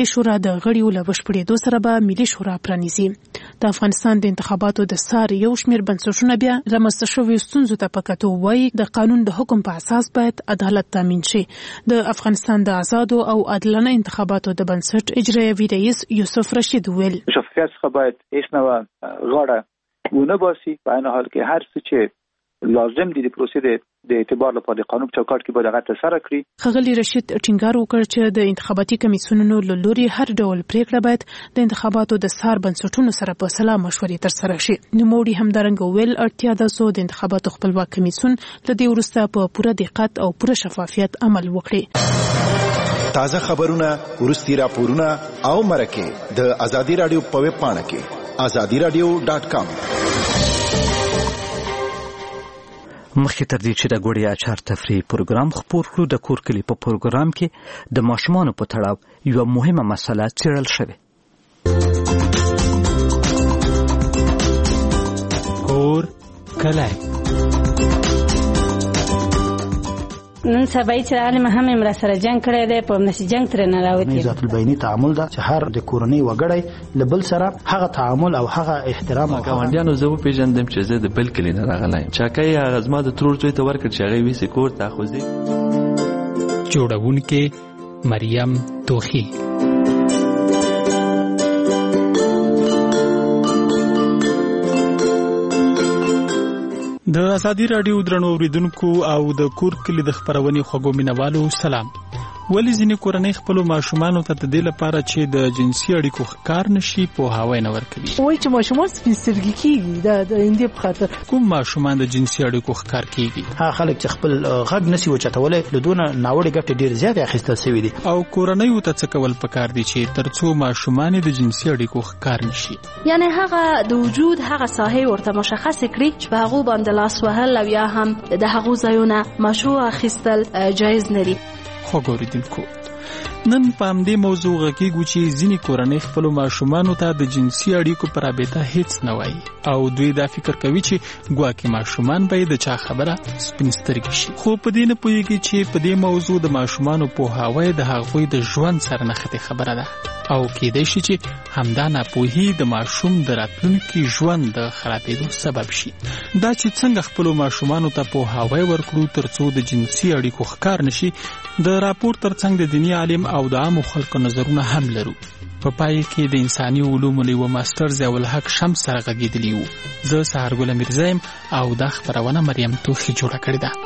د غړیو له بشپړېدو سره به ملي شورا پرانیزي. د افغانستان د انتخاباتو د سار یو شمېر بنسټونه بیا رامنځته شویو ستونزو ته په کتو وایي د قانون د حکم په اساس باید عدالت تامین شي. د افغانستان د آزادو او عادلانه انتخاباتو د بنسټ اجرایوي رئیس یوسف رشید ویل شفافیت څخه باید هیڅ نه غاړه ونه باسي. په عین حال کې هر څه چې لازم دي د پروسې د اعتبار لپاره د قانون چوکاټ کې باید هغه ترسره کړي. ښاغلي رشید ټینګار وکړ چې د انتخاباتي کمیسیونونو له لوري هر ډول پریکړه باید د انتخاباتو د سار بنسټونو سره په سلا مشورې ترسره شي. نوموړي همدارنګه ویل اړتیا ده چې د انتخاباتو خپلواک کمیسیون له دې وروسته په پوره دقت او پوره شفافیت عمل وکړي. تازه خبرونه، ورستي راپورونه او مرکه د ازادي رادیو په ویب پاڼه کې ازادي رادیو ډاټ کام. مخکې تر دې چې د ګوړې اچار تفریح پروګرام خپور کړو د کور کلی په پروګرام کې د ماشومانو په تړاو یوه مهمه مسله څیړل شوې. کور کلی نن سبا چې عالم هم امر سره جنگ کړی دی په نشي جنگ تر نه راوتی. ذات البینی تعامل دا چې هر د کورنۍ وګړی لبل سره هغه تعامل او هغه احترام او ګاونډیانو زه په پیژندم چې زه د بل کلی نه راغلی چاکای هغه زما د ترور څوی ته ورکړ چې هغه وی سکور تاخذي. جوړونکې مریم توخی. د ازادي رادیو درنو اوریدونکو او د کور کلی د خبرونې خوږو مینوالو سلام. ولی ځینې کورنۍ خپلو ماشومانو ته د دې لپاره چې د جنسي اړیکو ښکار نشي پوهاوی نه ورکوي. وایي چې ماشومان سپین سترګي کېږي د اندې په خاطر. کوم ماشومان د جنسي اړیکو ښکار کېږي؟ هغه خلک چې خپل غږ نشي اوچتولی له دونه ناوړه ګټې ډېر زیات اخیستل شوي دي. او کورنیو ته څه کول پکار دي چې تر څو ماشومان د جنسي اړیکو ښکار نشي؟ یعنی هغه د وجود هغه ساحه ورته مشخص کړي چې په هغه باندې لاس وهل او یا هم د هغه ځایونه مشروع اخیستل جایز نه دي. خو ګوریدونکو نن په همدې موضوع غږیږو چې ځینې کورنۍ خپلو ماشومانو ته د جنسي اړیکو په رابطه هیڅ نه وایي او دوی دا فکر کوي چې ګواکې ماشومان به د چا خبره سپین سترګي شي. خو په دې نه پوهیږي چې په دې موضوع د ماشومانو پوهاوی د هغوی د ژوند سره نښتې خبره ده او کېدای شي چې همدا ناپوهي د ماشوم د راتلونکي ژوند د خرابېدو سبب شي. دا چې څنګه خپلو ماشومانو ته پوهاوی ورکړو تر څو د جنسي اړیکو ښکار نشي د راپور ترڅنګ د دیني عالم او د عامو خلکو نظرونه هم لرو. په پای کې د انساني علومو له یوه ماسټر ضیاء الحق شمس سره غږېدلي وو. زه سهارګل میرزا یم او دا خپرونه مریم توخی جوړه کړې ده.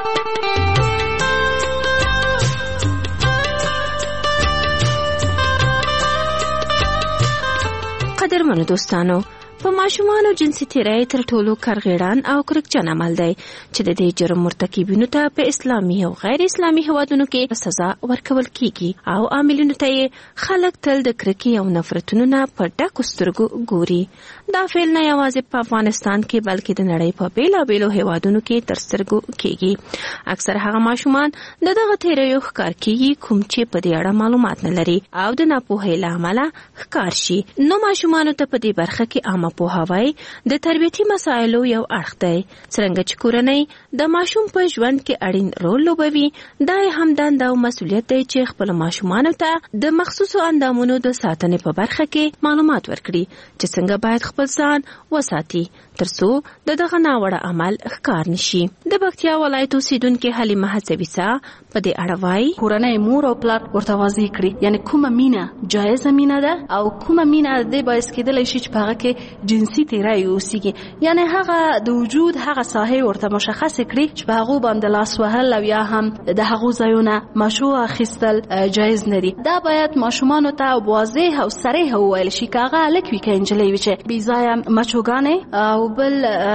قدرمنو دوستانو، په ماشومانو جنسي تیری تر ټولو کارغیړان او کرکجن عمل دی چې د دې جرم مرتکبینو ته په اسلامي او غیر اسلامي هیوادونو کې سزا ورکول کیږي او عاملینو ته خلک تل د کرکې او نفرتونو نه په ډکو سترګو ګوري. دا فعل نه یوازې په افغانستان کې بلکې د نړۍ په بیلابیلو هیوادونو کې تر سترګو کیږي. اکثر هغه ماشومان د دغه تیریو ښکار کیږي کوم چې په دې اړه معلومات نه لري او د ناپوهۍ له امله ښکار شي. نو ماشومانو ته په دې برخه کې عامه پوهاوی د تربیتي مسایلو یو اړخ دی. څرنګه چې کورنۍ د ماشوم په ژوند کې اړین رول لوبوي، دا یې هم دنده او مسؤلیت دی چې خپل ماشومانو ته د مخصوصو اندامونو د ساتنې په برخه کې معلومات ورکړي چې څنګه باید خپل ځان وساتي ترڅو د دغه ناوړه عمل ښکار نشي. د پکتیا ولایت اوسیدونکې حلیمه هڅویسا په دې اړه وایي کورنۍ مور او پلار ورته واضح کړي، یعنی کومه مینه جایزه مینه ده او کومه مینه د باعث کېدلی شي چې په هغه کې جنسي تیری اوسیږي. یعنی هغه د وجود هغه ساحه ورته مشخص کړي چې په هغه باندې لاس وهل او یا هم د هغه ځایونه مشروع اخیستل جایز نه دي. دا باید ماشومانو ته واضح او صریح وویل شي که هغه هلک وي که نجلۍ وي چې بې ځایه مچوګانې او بل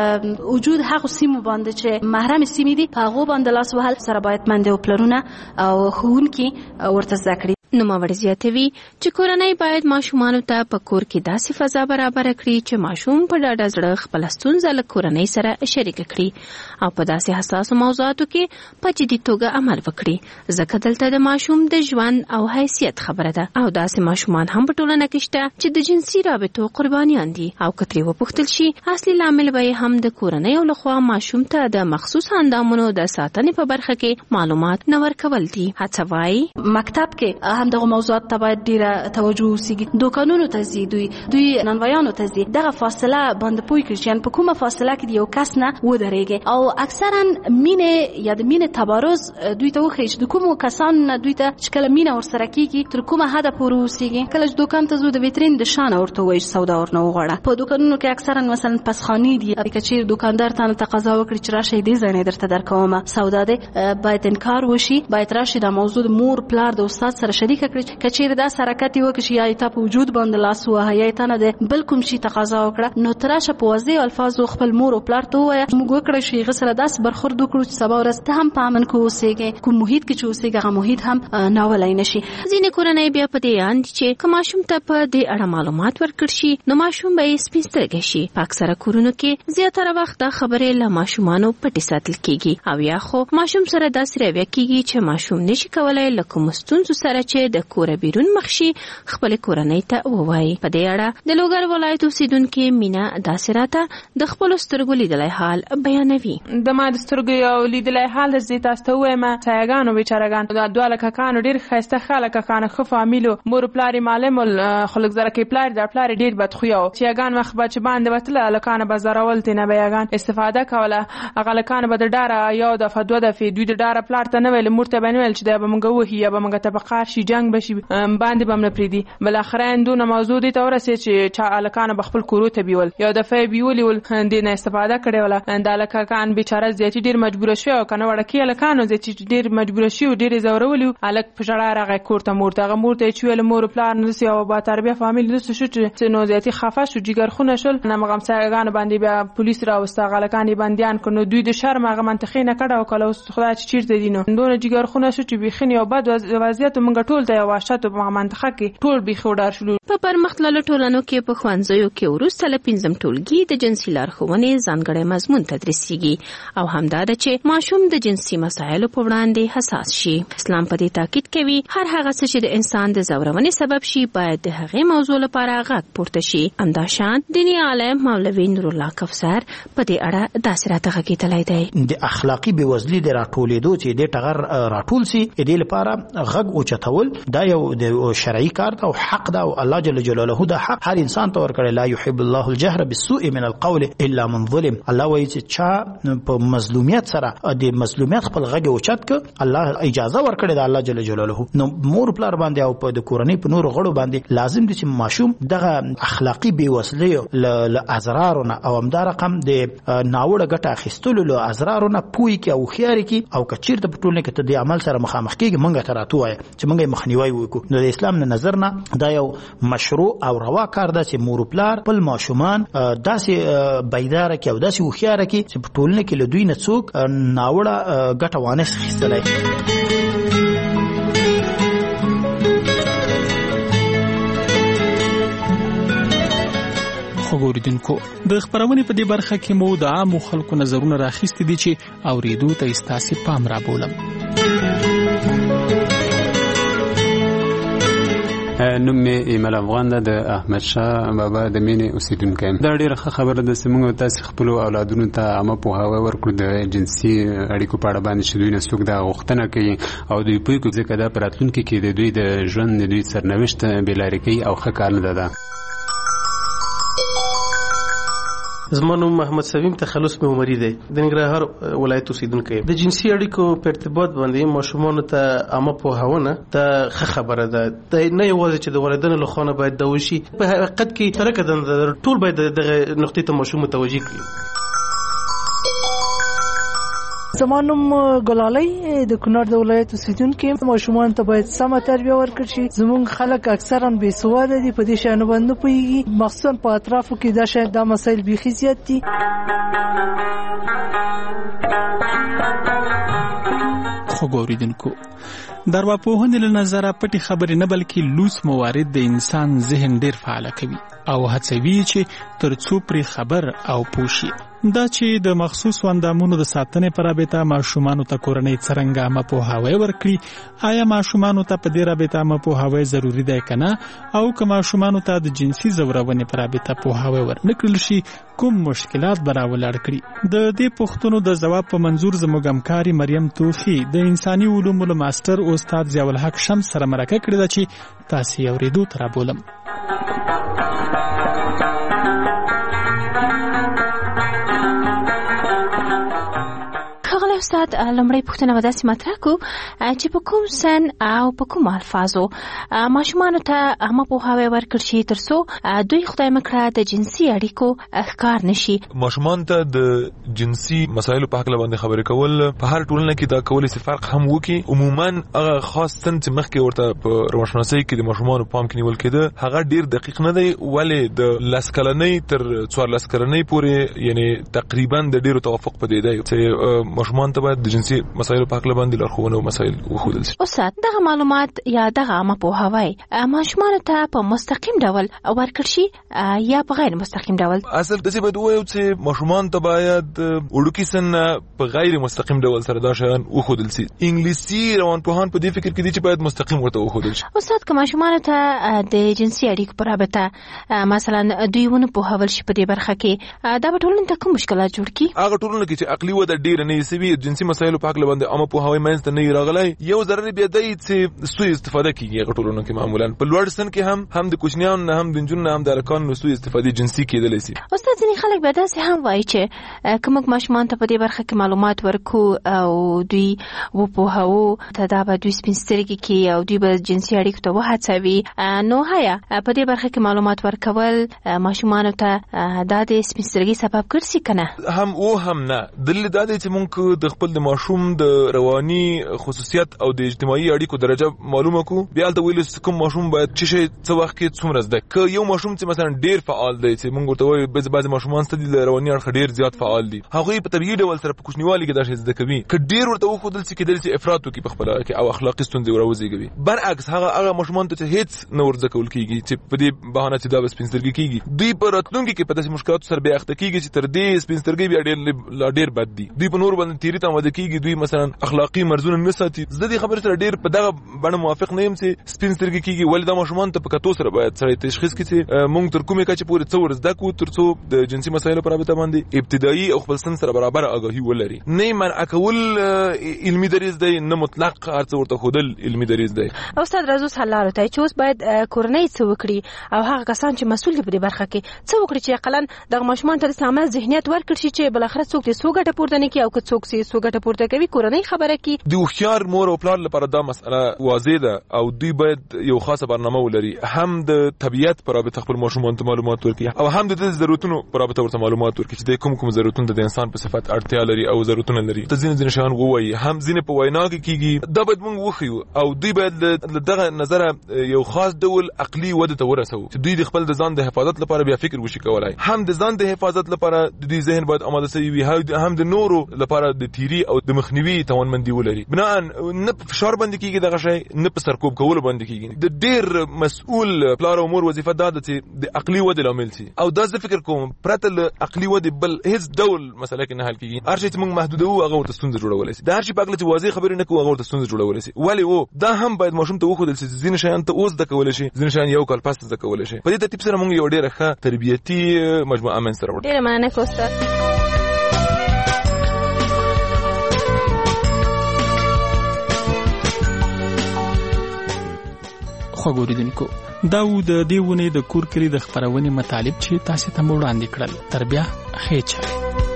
وجود هغه سیمو باندې چې محرم سیمې دي په هغو باندې لاس وهل سره باید مندې او پلرونه او ښوونکي ورته زده کړي. نوموړی زیاتوي چې کورنۍ باید ماشومانو ته په کور کې داسې فضا برابره کړي چې ماشوم په ډاډه زړه خپله ستونزه له کورنۍ سره شریکه کړي او په داسې حساسو موضوعاتو کې په جدي توګه عمل وکړي، ځکه دلته د ماشوم د ژوند او حیثیت خبره ده. او داسې ماشومان هم په ټولنه کې شته چې د جنسي رابطو قربانیان دي او که ترې وپوښتل شي اصلي لامل به یې هم د کورنۍ لخوا ماشوم ته د مخصوص اندامونو د ساتنې په برخه کې معلومات نه ورکول دي. هڅه وایي مکتب کې هم دغه موضوعات ته باید ډیره توجه وسیږي. دوکانونو ته ځي دوی دوی نانوایانو ته ځي دغه فاصله باندې پوي کړي چې په کومه فاصله کې یو کس نه ودرېږي او اکثرا مینه یا د مینه تبارز دوی ته وخی چې د کومو کسانو دوی ته چې کله مینه ورسره کیږي تر کومه حد پورې وسیږي. کله چې دوکان ته زو د ویترین د شان ورته وایي سودا ورنه وغواړه. په دوکانونو کې اکثرا مثلا پسخانی دي چې دکاندار ته تقاضا وکړي چې راشه دې ځنه درته درکومه سودا ده باید انکار وشي. باید راشي د موضوع مور پلار د استاد سره شریک کړي کچیر دا حرکت وکړي یا ته په وجود باندې لاس وهه یا ته نه ده بل کوم شي تقاضا وکړه نو تراشه په واضح الفاظو خپل مور او پلار ته وایي موږ وکړی شي غسر داس برخورد وکړو چې سبا ورځ ته هم پامن کو اوسېږي کوم محیط کې چې اوسېږي هغه محیط هم ناولای نشي. ځینې کورنۍ بیا په دې اند چې که ماشوم ته په دې اړه معلومات ورکړ شي نو ماشوم به یې سپین سترګې شي. په اکثره کورونو کې زیاتره وخت دا خبرې له ماشومانو پټې ساتل کیږي او یا خو ماشوم سره داسې رویه کیږي چې ماشوم نشي کولای له کوم ستونزو سره چې د کور بیرون مخ شي خپل کورنۍ ته ووایي. په دې اړه د لوګر ولایت اوسیدونکو مینا داسې راته د خپل سترګو لیدلای حال بیانوي. د ما د سترګو یو لیدلای حال زه تاسو ته وایم سایګانو بیچارهګان د دواله ککانو ډیر خسته خلک ککانو خو فامیلو مور پلاری معلم خلک زره کې پلار د پلار ډیر بد خو یو چې ګان مخ بچ باندې وتله لکانه بازارول تنه بیاګان استفاده کوله هغه لکانه بد ډاره یو د فدوه د فی دوی د ډاره پلار ته نه ویل مرته بنول چې د بمګه وهي یا بمګه ته بقار شي جنگ بشي باندې بم نه پریدي بل اخره اندونه موضوع دي تورسه چې چا لکانه بخپل کورو ته بیول یو د فی بیولي ول دې نه استفاده کړي ولا د لکان بیچاره زیاتی ډیر مجبور شو کنه وړکی لکانو زیاتی ډیر مجبور شو ډیر زورولي الک پښړه راغی کورته مورته مورته چې ویل مور پلار نه سی او با تربیه فامیل نس شو چې نو زیاتی خفه شو جګر خونه شول نه مغم سایګان باندې بیا پولیس را واستغه لکان باندېان کنو دوی د شرم هغه منطقې نه کړه او کله خدای چې چیرته دینو دونه جګر خونه شو چې بيخنی او بد وضعیت مونږ ټول ته واشته په منطقه کې ټول بيخ وډار شول. په پرمختللو ټولنو کې په خوانځیو کې ورسته له پنځم ټولګي د جنسي لارښوونې ځانګړی مضمون تدریسيږي او همدا د چې ماشوم د جنسي مسایلو په وړاندې حساس شي. اسلام په دې تاکید کوي هر هغه څه چې د انسان د زورونې سبب شي باید د هغې موضوع لپاره غږ پورته شي. همداشان دیني عالم مولوي نور الله کوثر په دې اړه داسې راته غږېدلی دی. د اخلاقي بېوزلي د راټولېدو چې د ټغر راټول سي د دې لپاره غږ اوچتول دا یو د شرعي کار او حق دا او الله جل جلاله دا حق هر انسان ته ورکړی. لا يحب الله الجهر بالسوء من القول الا من ظلم. الله وایي چې چا په مظلومیت سره د مظلومیت خپل غږ اوچت ک الله اجازه ورکړي دا الله جل جلاله. نو مور پلار باندې او په د کورنۍ په نور غړو باندې لازم دي چې ماشوم دغه اخلاقی بېوزلي له ازرارونه او همدا رقم د ناوړه ګټه اخیستلو له ازرارونه پوي کې او خياري کې او کچیر د پټولنه کې ته د عمل سره مخامخ کېږي مونږ ته راتوي چې مونږه مخنیوي وکړو. نو د اسلام نه نظر نه دا یو مشروع او روا کار ده چې مور پلار خپل ماشومان داسې بيدار کې او داسې وخيار کې چې پټولنه کې له دوی نه څوک ناوړه ګټه وانه خېستلای. خبردونکو د خبرونه په دې برخه کې مو د عامو خلکو نظرونه راخېستې دي چې اوریدو ته استاسي پام را بولم. نوم مې ایمل افغان ده د احمد شاه بابا د مینې اوسیدونکی یم. دا ډېره ښه خبره ده چې موږ تاسې خپلو اولادونو ته عامه پوهاوی ورکړو د جنسي اړیکو په اړه باندې چې دوی نه څوک دا غوښتنه کوي او دوی پوه کړو ځکه دا په راتلونکي کې د دوی د ژوند د دوی سرنوشت بېلارې کوي او ښه کار نه ده. زما نوم محمد سویم تخلص مې عمري دی د ننګرهار ولایت اوسیدونکی یم. د جنسي اړیکو په ارتباط باندې ماشومانو ته عامه پوهاونه دا ښه خبره ده. دا نه یوازې چې د والدینو له خوا نه باید دا وشي په حقیقت کې ترکه دنده ټول باید دغه نقطې ته ماشوم متوجه کړي. زما نوم ګلالۍ د کونړ د ولایت اوسیدونکی یم. ماشومان ته باید سمه تربیه ورکړل شي. زموږ خلک اکثرا بې سواده دي په دې شیانو باندې نه پوهېږي مخصوصا په اطرافو کې دا شی دا مسایل بیخي زیات دي. خو ګوریدونکو درواپوهنې له نظره پټې خبرې نه بلکې لوس موارد د انسان ذهن ډیر فعال کوي او هڅوي چې تر څو پرې خبر او پوښي. دا چې د مخصوص اندامونو د ساتنې پر رابطه ماشومانو ته کورنۍ څرنګه عامه پوهاوی ورکړي آیا ماشومانو ته په دې رابطه عامه پوهاوی ضروری دی که نه او که ماشومانو ته د جنسي ځورونې پر رابطه پوهاوی ورنکړل شي کوم مشکلات به راولاړ کړي. د دې پوښتنو د ځواب په منظور زموږ همکاري مریم توخي د انساني علومو له ماستر استاد ضیاء الحق شمس سره مرکه کړې ده چې تاسې یې اورېدو ته رابولم. استاد لمړی پوښتنه به داسې مطرح کړو چې په کوم سن او په کوم الفاظو ماشومانو ته عامه پوهاوی ورکړل شي تر څو دوی خدای مکړه د جنسي اړیکو ښکار نشي. ماشومان ته د جنسي مسایلو په حق باندې خبرې کول په هر ټولنه کې دا کولای شي فرق هم وکړي. عموما هغه خاص سن چې مخکې ورته په روانشناسۍ کې د ماشومانو پام کې نیول کېده هغه ډیر دقیق نه دی، ولې د لس کلنۍ تر څوارلس کلنۍ پورې یعنی تقریبا د ډیرو توافق په دی دی چې ماشومان ته باید د جنسي مسایلو په حق باندې لارښوونه او مسایل وښودل شي. استاد دغه معلومات یا دغه عامه پوهاوی ماشومانو ته په مستقیم ډول ورکړل شي یا په غیر مستقیم ډول؟ اصل د څه باید وایو چې ماشومان ته باید وړوکي سن په غیر مستقیم ډول سره دا شیان وښودل شي. انګلیسي روانپوهان په دې فکر کې دي چې باید مستقیم ورته وښودل شي. استاد که ماشومانو ته د جنسي اړیکو په رابطه مثلا دوی ونه پوهول شي په دې برخه کې دا به ټولنې ته کوم مشکلات جوړ کړي؟ هغه ټولنه کې چې عقلي وده ډېره نه وي جنسي مسایلو په حق باندې عامه پوهاوی منځته نه راغلی، یو ضرر بیا دی چې سوء استفاده کیږي. هغه ټولنه کې معمولا په لوړ سن کې هم هم د کوچنیانو نه هم د نجونو نه هم د هلکانو سوء استفادې جنسي کېدلی شي. استاد ځینې خلک بیا داسې هم وایي چې که موږ ماشومان ته په دې برخه کې معلومات ورکو او دوی وپوهوو دا به دوی سپین سترګې کړي او دوی به جنسي اړیکو ته وهڅوي، نو هیا په دې برخه کې معلومات ورکول ماشومانو ته دا د سپین سترګۍ سبب ګرځي که نه؟ هم او هم نه. دلیل دا دی چې موږ د خپل د ماشوم د رواني خصوصیت او د اجتماعي اړیکو درجه معلومه کو، بیا هلته ویلو چې کوم ماشوم باید څه شی څه وخت کې څومره زده. که یو ماشوم چې مثلا ډیر فعال دی چې موږ ورته وایو بعضې ماشومان سته دي د رواني اړخه ډیر زیات فعال دي، هغوی په طبیعي ډول سره په کوچنیوالي کې دا شی زده کوي. که ډیر ورته وښودل شي کېدلی شي افراط وکړي په خپله کې او اخلاقي ستونزې وروزېږي. برعکس هغه هغه ماشومان ته چې هېڅ نه ور زده کول کېږي چې په دې بهانه چې دا به سپین سترګي کېږي، دوی په راتلونکي کې په داسې مشکلاتو سره بیا اخته کېږي چې تر دې سپین سترګۍ بیا ډېر لا ډېر بد دي. دوی په نورو باندې تیري ته اماده کېږي، دوی مثلا اخلاقي مرزونه نه ساتي. زه دې خبرې سره ډېر په دغه بڼه موافق نه یم چې سپین سترګي کېږي، ولې دا ماشومان ته په کتو سره باید سړی تشخیص کړي چې موږ تر کومې کچې پورې څه ور زده کړو تر څو د جنسي مسایلو په رابطه باندې ابتدایي او خپل سن سره برابر آګاهي ولري. نه منع کول علمي دریځ دی، نه مطلق هر څه ورته ښودل علمي دریځ دی. استاد راځو حل ته چې اوس باید کورنۍ څه وکړي او هغه کسان چې مسؤل دي په دې برخه کې څه وکړي چې اقلا دغه ماشومان ته اسلامي ذهنیت ورکړي شي چې بل اخر څوک دې سو ګټه پورته نه کوي او که څوک سي سو ګټه پورته کوي کورنۍ خبره کوي. د هوښیار مور او پلار لپاره دا مسأله واضح ده او دوی باید یو خاصه برنامه ولري، هم د طبيعت پر رابطه خپل ماشومان ته معلومات ورکړي او هم د ضرورتونو پر رابطه ورته معلومات ورکړي چې د کوم کوم ضرورتونه د انسان په صفت اړتیا لري او ضرورتونه لري. ته ځینې ځینې شیان ووایي، هم ځینې په وینا کې کېږي. دا باید موږ وښیو او دوی باید له دغه نظره یو خاص ډول عقلي وده ته ورسوو چې دوی د خپل د ځان د حفاظت لپاره بیا فکر وشي کولای. هم د ځان د حفاظت لپاره د دوی ذهن باید آماده شوی وي، هم د نورو لپاره د تیری او د مخنیوي توانمندي ولري. بنا نه په فشار باندې کېږي دغه شی، نه په سرکوب کولو باندې کېږي. د ډېر مسؤل پلار او مور وظیفه دا ده چې د عقلي ودې لامل شي او دا زه فکر کوم پرته له عقلي ودې بل هیڅ ډول مسله کې نه حل کېږي. هر شی چې موږ محدودوو هغه ورته ستونزه جوړولی شي. د هر شي په هکله چې واضح خبرې نه کوو هغه ورته ستونزه جوړولی شي. ولې و دا هم باید ماشوم ته وښودل شي چې ځینې شیان ته اوس زده کولی شي، ځینې شیان یو کال پس زده کولی شي. په دې ترتیب سره موږ یو ډېره ښه تربیتي مجموعه منځته راوړو. ډېره مننه استاد. خوږ اوریدونکو، دا و د دې ونې د کور کلي د خپرونې مطالب چې تاسې ته مو وړاندې کړل. تر بیا ښې چارې.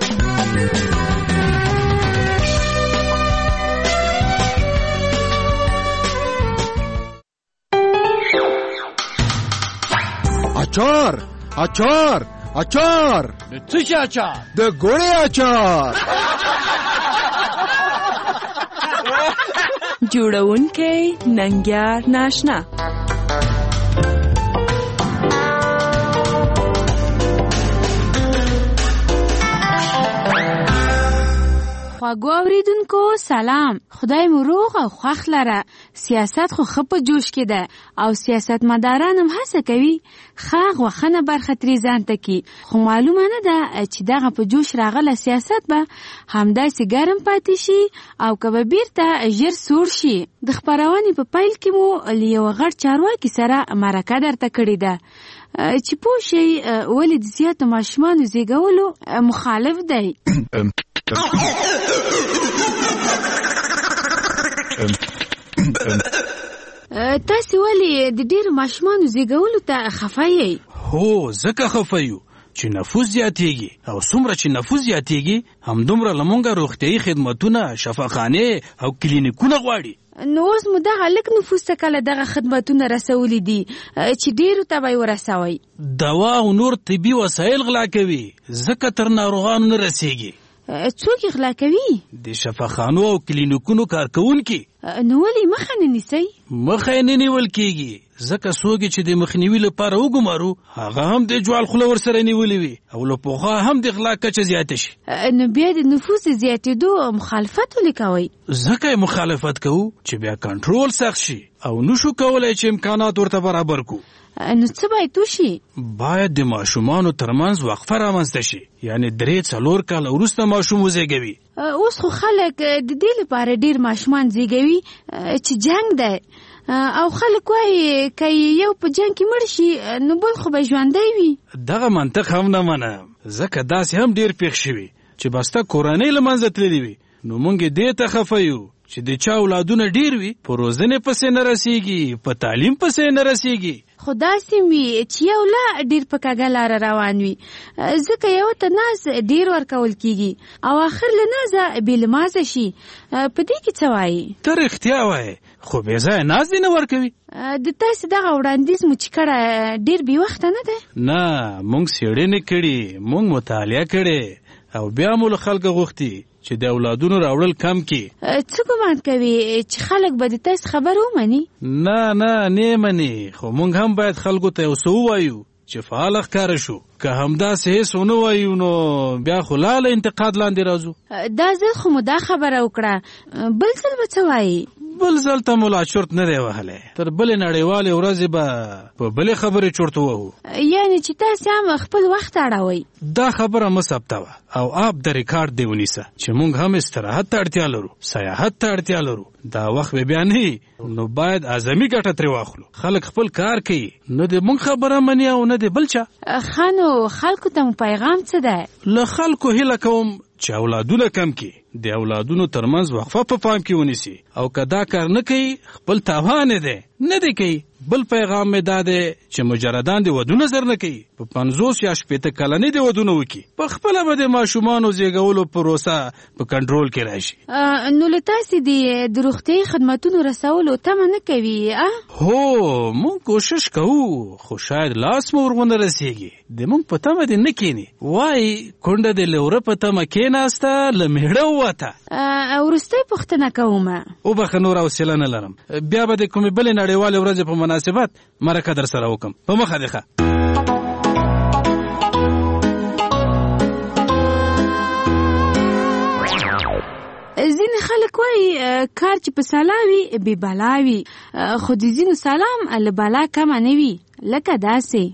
اچار اچار اچار د څه شي اچار؟ د ګوړې اچار. جوړونکی ننګیار ناشنا. خواږو اوریدونکو سلام، خدای مو روغ او خوښ لره. سیاست خو ښه په جوش کې ده او سیاستمداران هم هڅه کوي ښه غوښنه برخه ترې ځان ته کړي، خو معلومه نه ده چې دغه په جوش راغله سیاست به همداسې ګرم پاتې شي او که به بیرته ژر سوړ شي. د خپرونې په پیل کې مو له یوه غټ چارواکي سره مرکه درته کړې ده چې پوه شئ ولې د زیاتو ماشومانو زیږولو مخالف دی. تاسو ولې د ډېر ماشومانو زیږولو ته خفه یې؟ هو ځکه خفه یو چې نفوس زیاتېږي او څومره چې نفوس زیاتېږي همدومره له مونږه روغتیایي خدمتونه شفاخانې او کلینیکونه غواړي. نو اوس مو دغه لږ نفوس ته کله دغه خدمتونه رسولي دي چې ډېرو ته به یې ورسوئ؟ دوا او نور طبي وسایل غلا کوي ځکه تر ناروغانو نه رسېږي. څوک یې غلا کوي؟ د شفاخانو او کلینیکونو کارکوونکي. نو ولې مخه نه نیسئ؟ مخه یې نه نیول کېږي ځکه څوک چې د مخنیوي لپاره وګمارو هغه هم د جوال خوله ورسره نیولې وي او له پخوا هم د غلا کچه زیاته شي. نو بیا د نفوس زیاتېدو مخالفت ولې کوئ؟ ځکه یې مخالفت کوو چې بیا کنټرول سخت شي او نشو کولی چې امکانات ورته برابر کو. نو څه باید وشي؟ باید د ماشومانو ترمنځ وقفه رامنځته شي، یعنی درې څلور کاله وروسته ماشوم وزیږوي. اوس خو خلک د دې لپاره ډېر ماشومان زیږوي چې جنګ دی او خلک وایي که یو په جنګ کې مړ شي نو بل خو به ژوندی وي. دغه منطق هم نه منم ځکه داسې هم ډېر پېښ شوي چې بسته کورنۍ له منځه تللي وي. نو موږ یې دې ته خفه یو چې د چا اولادونه ډېر وي په روزنې پسې نه رسېږي، په تعلیم پسې نه رسېږي. خو داسې وي چې یو لا ډېر په کږه لاره روان وي ځکه یو ته ناز ډېر ورکول کېږي او آخر له نازه بې له مازه شي. په دې کې څه وایي؟ ته رښتیا وایې خو بې ځایه ناز دې نه ورکوي. د تاسې دغه وړاندیز مو چې کړی ډېر بې وخته نه دی؟ نه، موږ څېړنې کړي، موږ مطالعه کړې او بیا مو له خلکه غوښتي چې د اولادونو راوړل کم کړي. څه ګمان کوي چې خلک به د تاسې خبر ومني؟ نه نه نه مني، خو موږ هم باید خلکو ته یو څه ووایو چې فعال ښکاره شو. که همداسې هېڅ ونه وایو نو بیا خو لا له انتقاد لاندې راځو. دا ځل خو مو دا خبره وکړه، بل ځل به څه وایي؟ بل ځل ته مو لا چورت نه دی وهلی، تر بلې نړیوالې ورځې به په بلې خبرې چورت ووهو. یعنې چې تاسې هم خپل وخت اړوئ. دا خبره مه ثبتوه او آپ د ریکارډ دې ونیسه چې موږ هم استراحت ته اړتیا لرو، سیاحت ته اړتیا لرو. دا وخت به بیا نه نو باید اعظمي ګټه ترې واخلو. خلک خپل کار کوي، نه د موږ خبره مني او نه د بل چا. ښه نو خلکو ته مو پیغام څه دی؟ له خلکو هیله کوم چې اولادونه کم کړي، د اولادونو ترمنځ وقفه په پام کې ونیسي او که دا کار نه کوي خپل تاوان دی نه دی کوي. بل پیغام مې دا دی چې مجردان د ودونه زر نه کوي، په پنځوس یا شپېته کلنۍ د ودونه وکړي. په خپله به د ماشومانو زیږولو پروسه په کنټرول کې راشي. نو له تاسې د روغتیایي خدمتونو رسولو تمه نه کوي؟ هو موږ کوشش کوو خو شاید لاس مو ورونه رسېږي. د موږ په تمه دې نه کښېني، وایي کونډه د لوره په تمه کښېناسته له میړه ووته. وروستۍ پوښتنه کومه، وبخه نور حوصله نه لرم، بیا به د کومې بلې نړیوالې ورځې په مناسبت مرکه در سره وکم. په مخه دې ښه. ځینې خلک وایي کار چې په سلا وي بې بلا وي، خو د ځینو سلام له بلا کمه نه وي. لکه داسې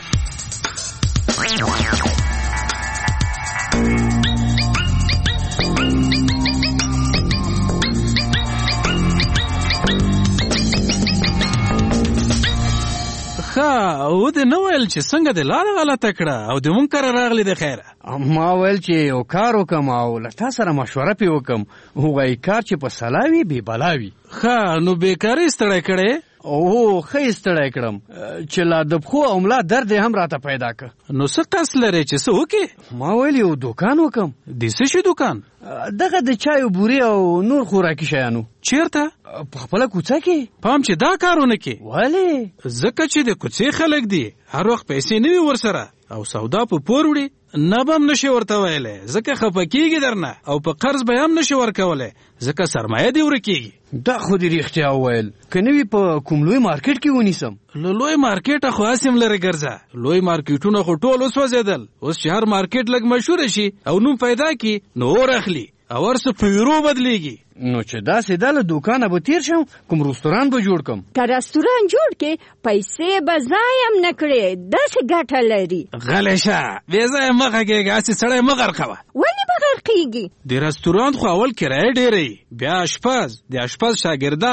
ښه او دې نه ویل چې څنګه دې لاره غلطه کړه او د مونږ کره راغلی د خیره؟ ما ویل چې یو کار وکم او له تا سره مشوره پې وکم. هغوی کار چې په سلا وي بې بلا وي. ښه نو بېکاري ستړی کړی؟ او ښه یې ستړی کړم چې لا د پښو او ملا درد هم راته پیدا که. نو څه قصد لرې چې څه وکړې؟ ما ویل یو دوکان وکم. د څه شي دوکان؟ دغه د چایو بورې او نور خوراکي شیانو. چیرته؟ په خپله کوڅه کې. پام چې دا کارونه کې. ولې؟ ځکه چې د کوڅې خلک دي، هر وخت پیسې نه وي ورسره او سودا په پور وړي، نه به هم نشي ورته ویلی ځکه خفه کېږي درنه، او په قرض به هم نشي ورکولی ځکه سرمایه دې ورکېږي. دا خو دې رښتیا وویل. که نه وي په کوم لوی مارکیټ کې ونیسم. له لوی مارکیټه خو هسې هم لرې ګرځه. لوی مارکیټونه خو ټول وسوځېدل. اوس چې هر مارکیټ لږ مشهوره شي او نوم پیدا کړي نو اور اخلي او هر څه په یورو بدلېږي. نو چې داسې دا له دوکانه به تیر شم کوم رستوران به جوړ کم. که رستوران جوړ کې پیسې به ضایع هم نه کړې، داسې ګټه لري. غلی شه، بې ځایه مه غږېږه، هسې سړی مه غرقوه. ولې به غرقېږي؟ د رستوران خو اول کرایه ډېره وي، بیا اشپز، د اشپز شاګردان،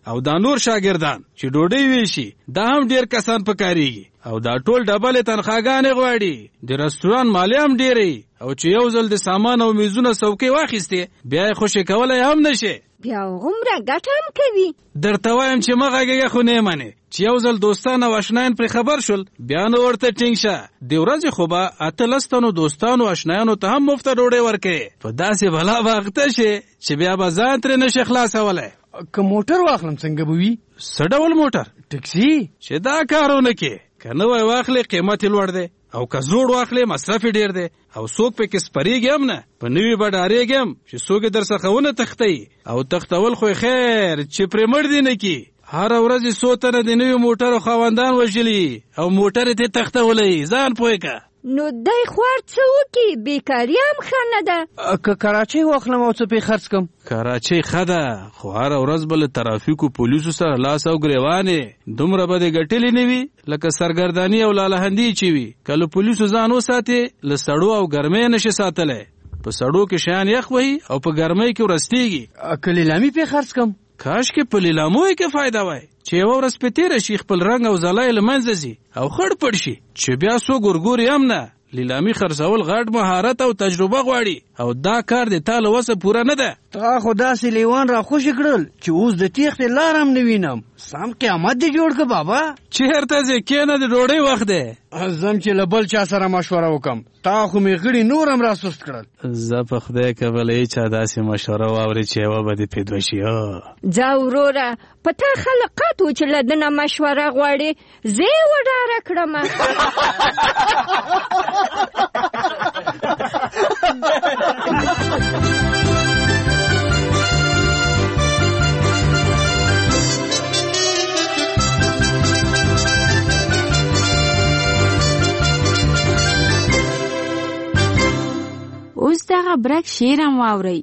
او دا نور شاګردان چې ډوډۍ ویشي دا هم ډیر کسان پکاريږي او دا ټول ډبل تنخواګانې غواړي د رستوران مالی هم ډیری او چې یو ځل د سامان او میزونه څوکۍ واخیسته بیا یې خوشي کولای هم نشي بیا عمره ګټه هم کوي درته وایم چې مغه خو نه مانی چې یو ځل دوستانو آشنایان پر خبر شول بیا نو ورته ټینګ شه د ورځې خو به اتلستانو دوستانو آشنایانو ته هم مفت ډوډۍ ورکړي په داسې بلا وخت شي چې بیا به ځان ترې نشي خلاصولی که موټر واخلم څنګه به وي څه ډول موټر ټکسي چې دا کارونه کې که نوی واخلې قیمت یې لوړ دی او که زوړ واخلې مصرف یې ډېر دی او څوک پکې سپریږي هم نه په نوي به ډارېږي هم چې څوک یې در څخه ونه تښتوي او تښتول خو خیر چې پرې مړ دي نه کي هره ورځ یې څو تنه د نوي موټرو خاوندان وژلي او موټر یې ترې تښتولی ځان پوه که نو دی خوار څه وکړي بیکاري هم ښه نه ده که کراچۍ واخلم او څه پې خرڅ کړم کراچۍ ښه ده خو هره ورځ به له ترافیکو پولیسو سره لاس او ګریوانې دومره به دې ګټلې نه وي لکه سرګرداني او لالهندي چې وي که له پولیسو ځان وساتې له سړو او ګرمۍ نشي ساتلی په سړو کې شیان یخ وهي او په ګرمۍ کې ورستېږي که لیلامي پې خرڅ کړم کاشکې په لیلامو یې کې فایده وای چې یوه ورځ پې تېره شي خپل رنګ او ځلا یې له منځه ځي او خړ پړ شي چې بیا څوک ورګوري هم نه لیلامي خرڅول غټ مهارت او تجربه غواړي او دا کار د تا له وسه پوره نه ده تا خو داسې لیوان را خوشي کړل چې اوس د تیښتې لار هم نه وینم سم قیامت دې جوړ که بابا چېرته ځې کښېنه د ډوډۍ وخت دی زم چې له بل چا سره مشوره وکړم تا خو مې غړي نور هم را سست کړل زه په خدای که بله هېچا داسې مشوره واورې چې یوه به دې پې دوه شي ځه وروره په تا خلقات و چې له ده نه مشوره غواړې زه یې وډاره کړمه اوس دغه برک شعر هم واورئ.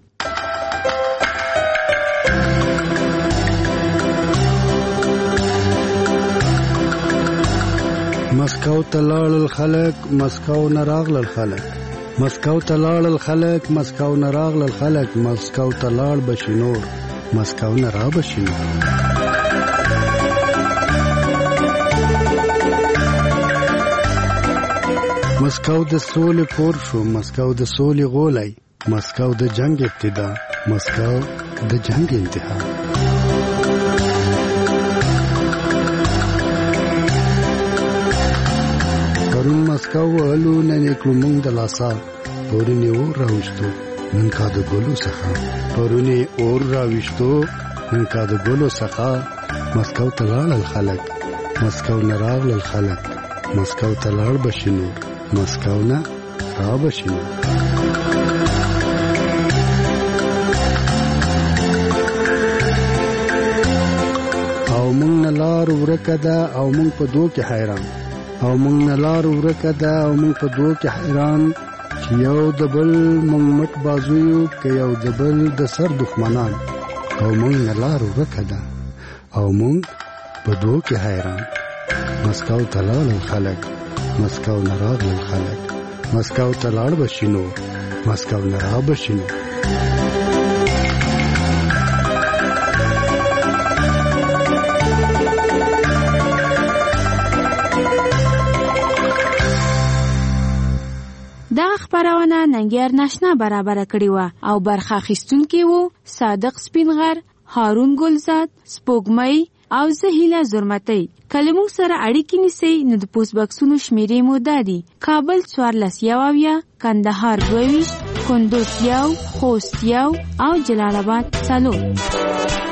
مسکو ته لاړل خلک مسکو نه راغلل خلک مسکو ته لاړل خلک مسکو نه راغلل خلک مسکو ته لاړ بشي نور مسکو نه را بشي نور مسکو د سولې کور شو مسکو د سولې غولی مسکو د جنگ ابتدا مسکو د جنگ انتها پرون مسکو والو نن کړو مونږ د لاسا پرونی اور راوښتو نن کا د ګلو څخه پرونی اور راوښتو نن کا د ګلو څخه مسکو ته لاړل خلک مسکو نه راغلل خلک مسکو ته لاړ بشي نور مسکو نه را بشي نور او مونږ نه لار ورکه ده او مونږ په دوه کې حیران او مونږ نه لار ورکه ده او مونږ په دوه کې حیران چې یو د بل مونږ مټ بازو یو که یو د بل د سر دښمنان او مونږ نه لار ورکه ده او مونږ په دوه کې حیران مسکو ته لاړل خلک مسکو نه راغلل خلک مسکو ته لاړ بشي نور مسکو نه را بشي نور دغه خپرونه ننګیار ناشنا برابره کړې وه او برخه اخیستونکي وو صادق سپینغر، هارون ګلزاد، سپوږمۍ او زه هیله زرمتۍ. که موږ سره اړیکې نیسئ نو د پوسټ بکسونو شمیرې مو دا دي: کابل څوارلس یو اویا، کندهار دوه ویشت، کندوز یو، خوست یو او جلال آباد څلور.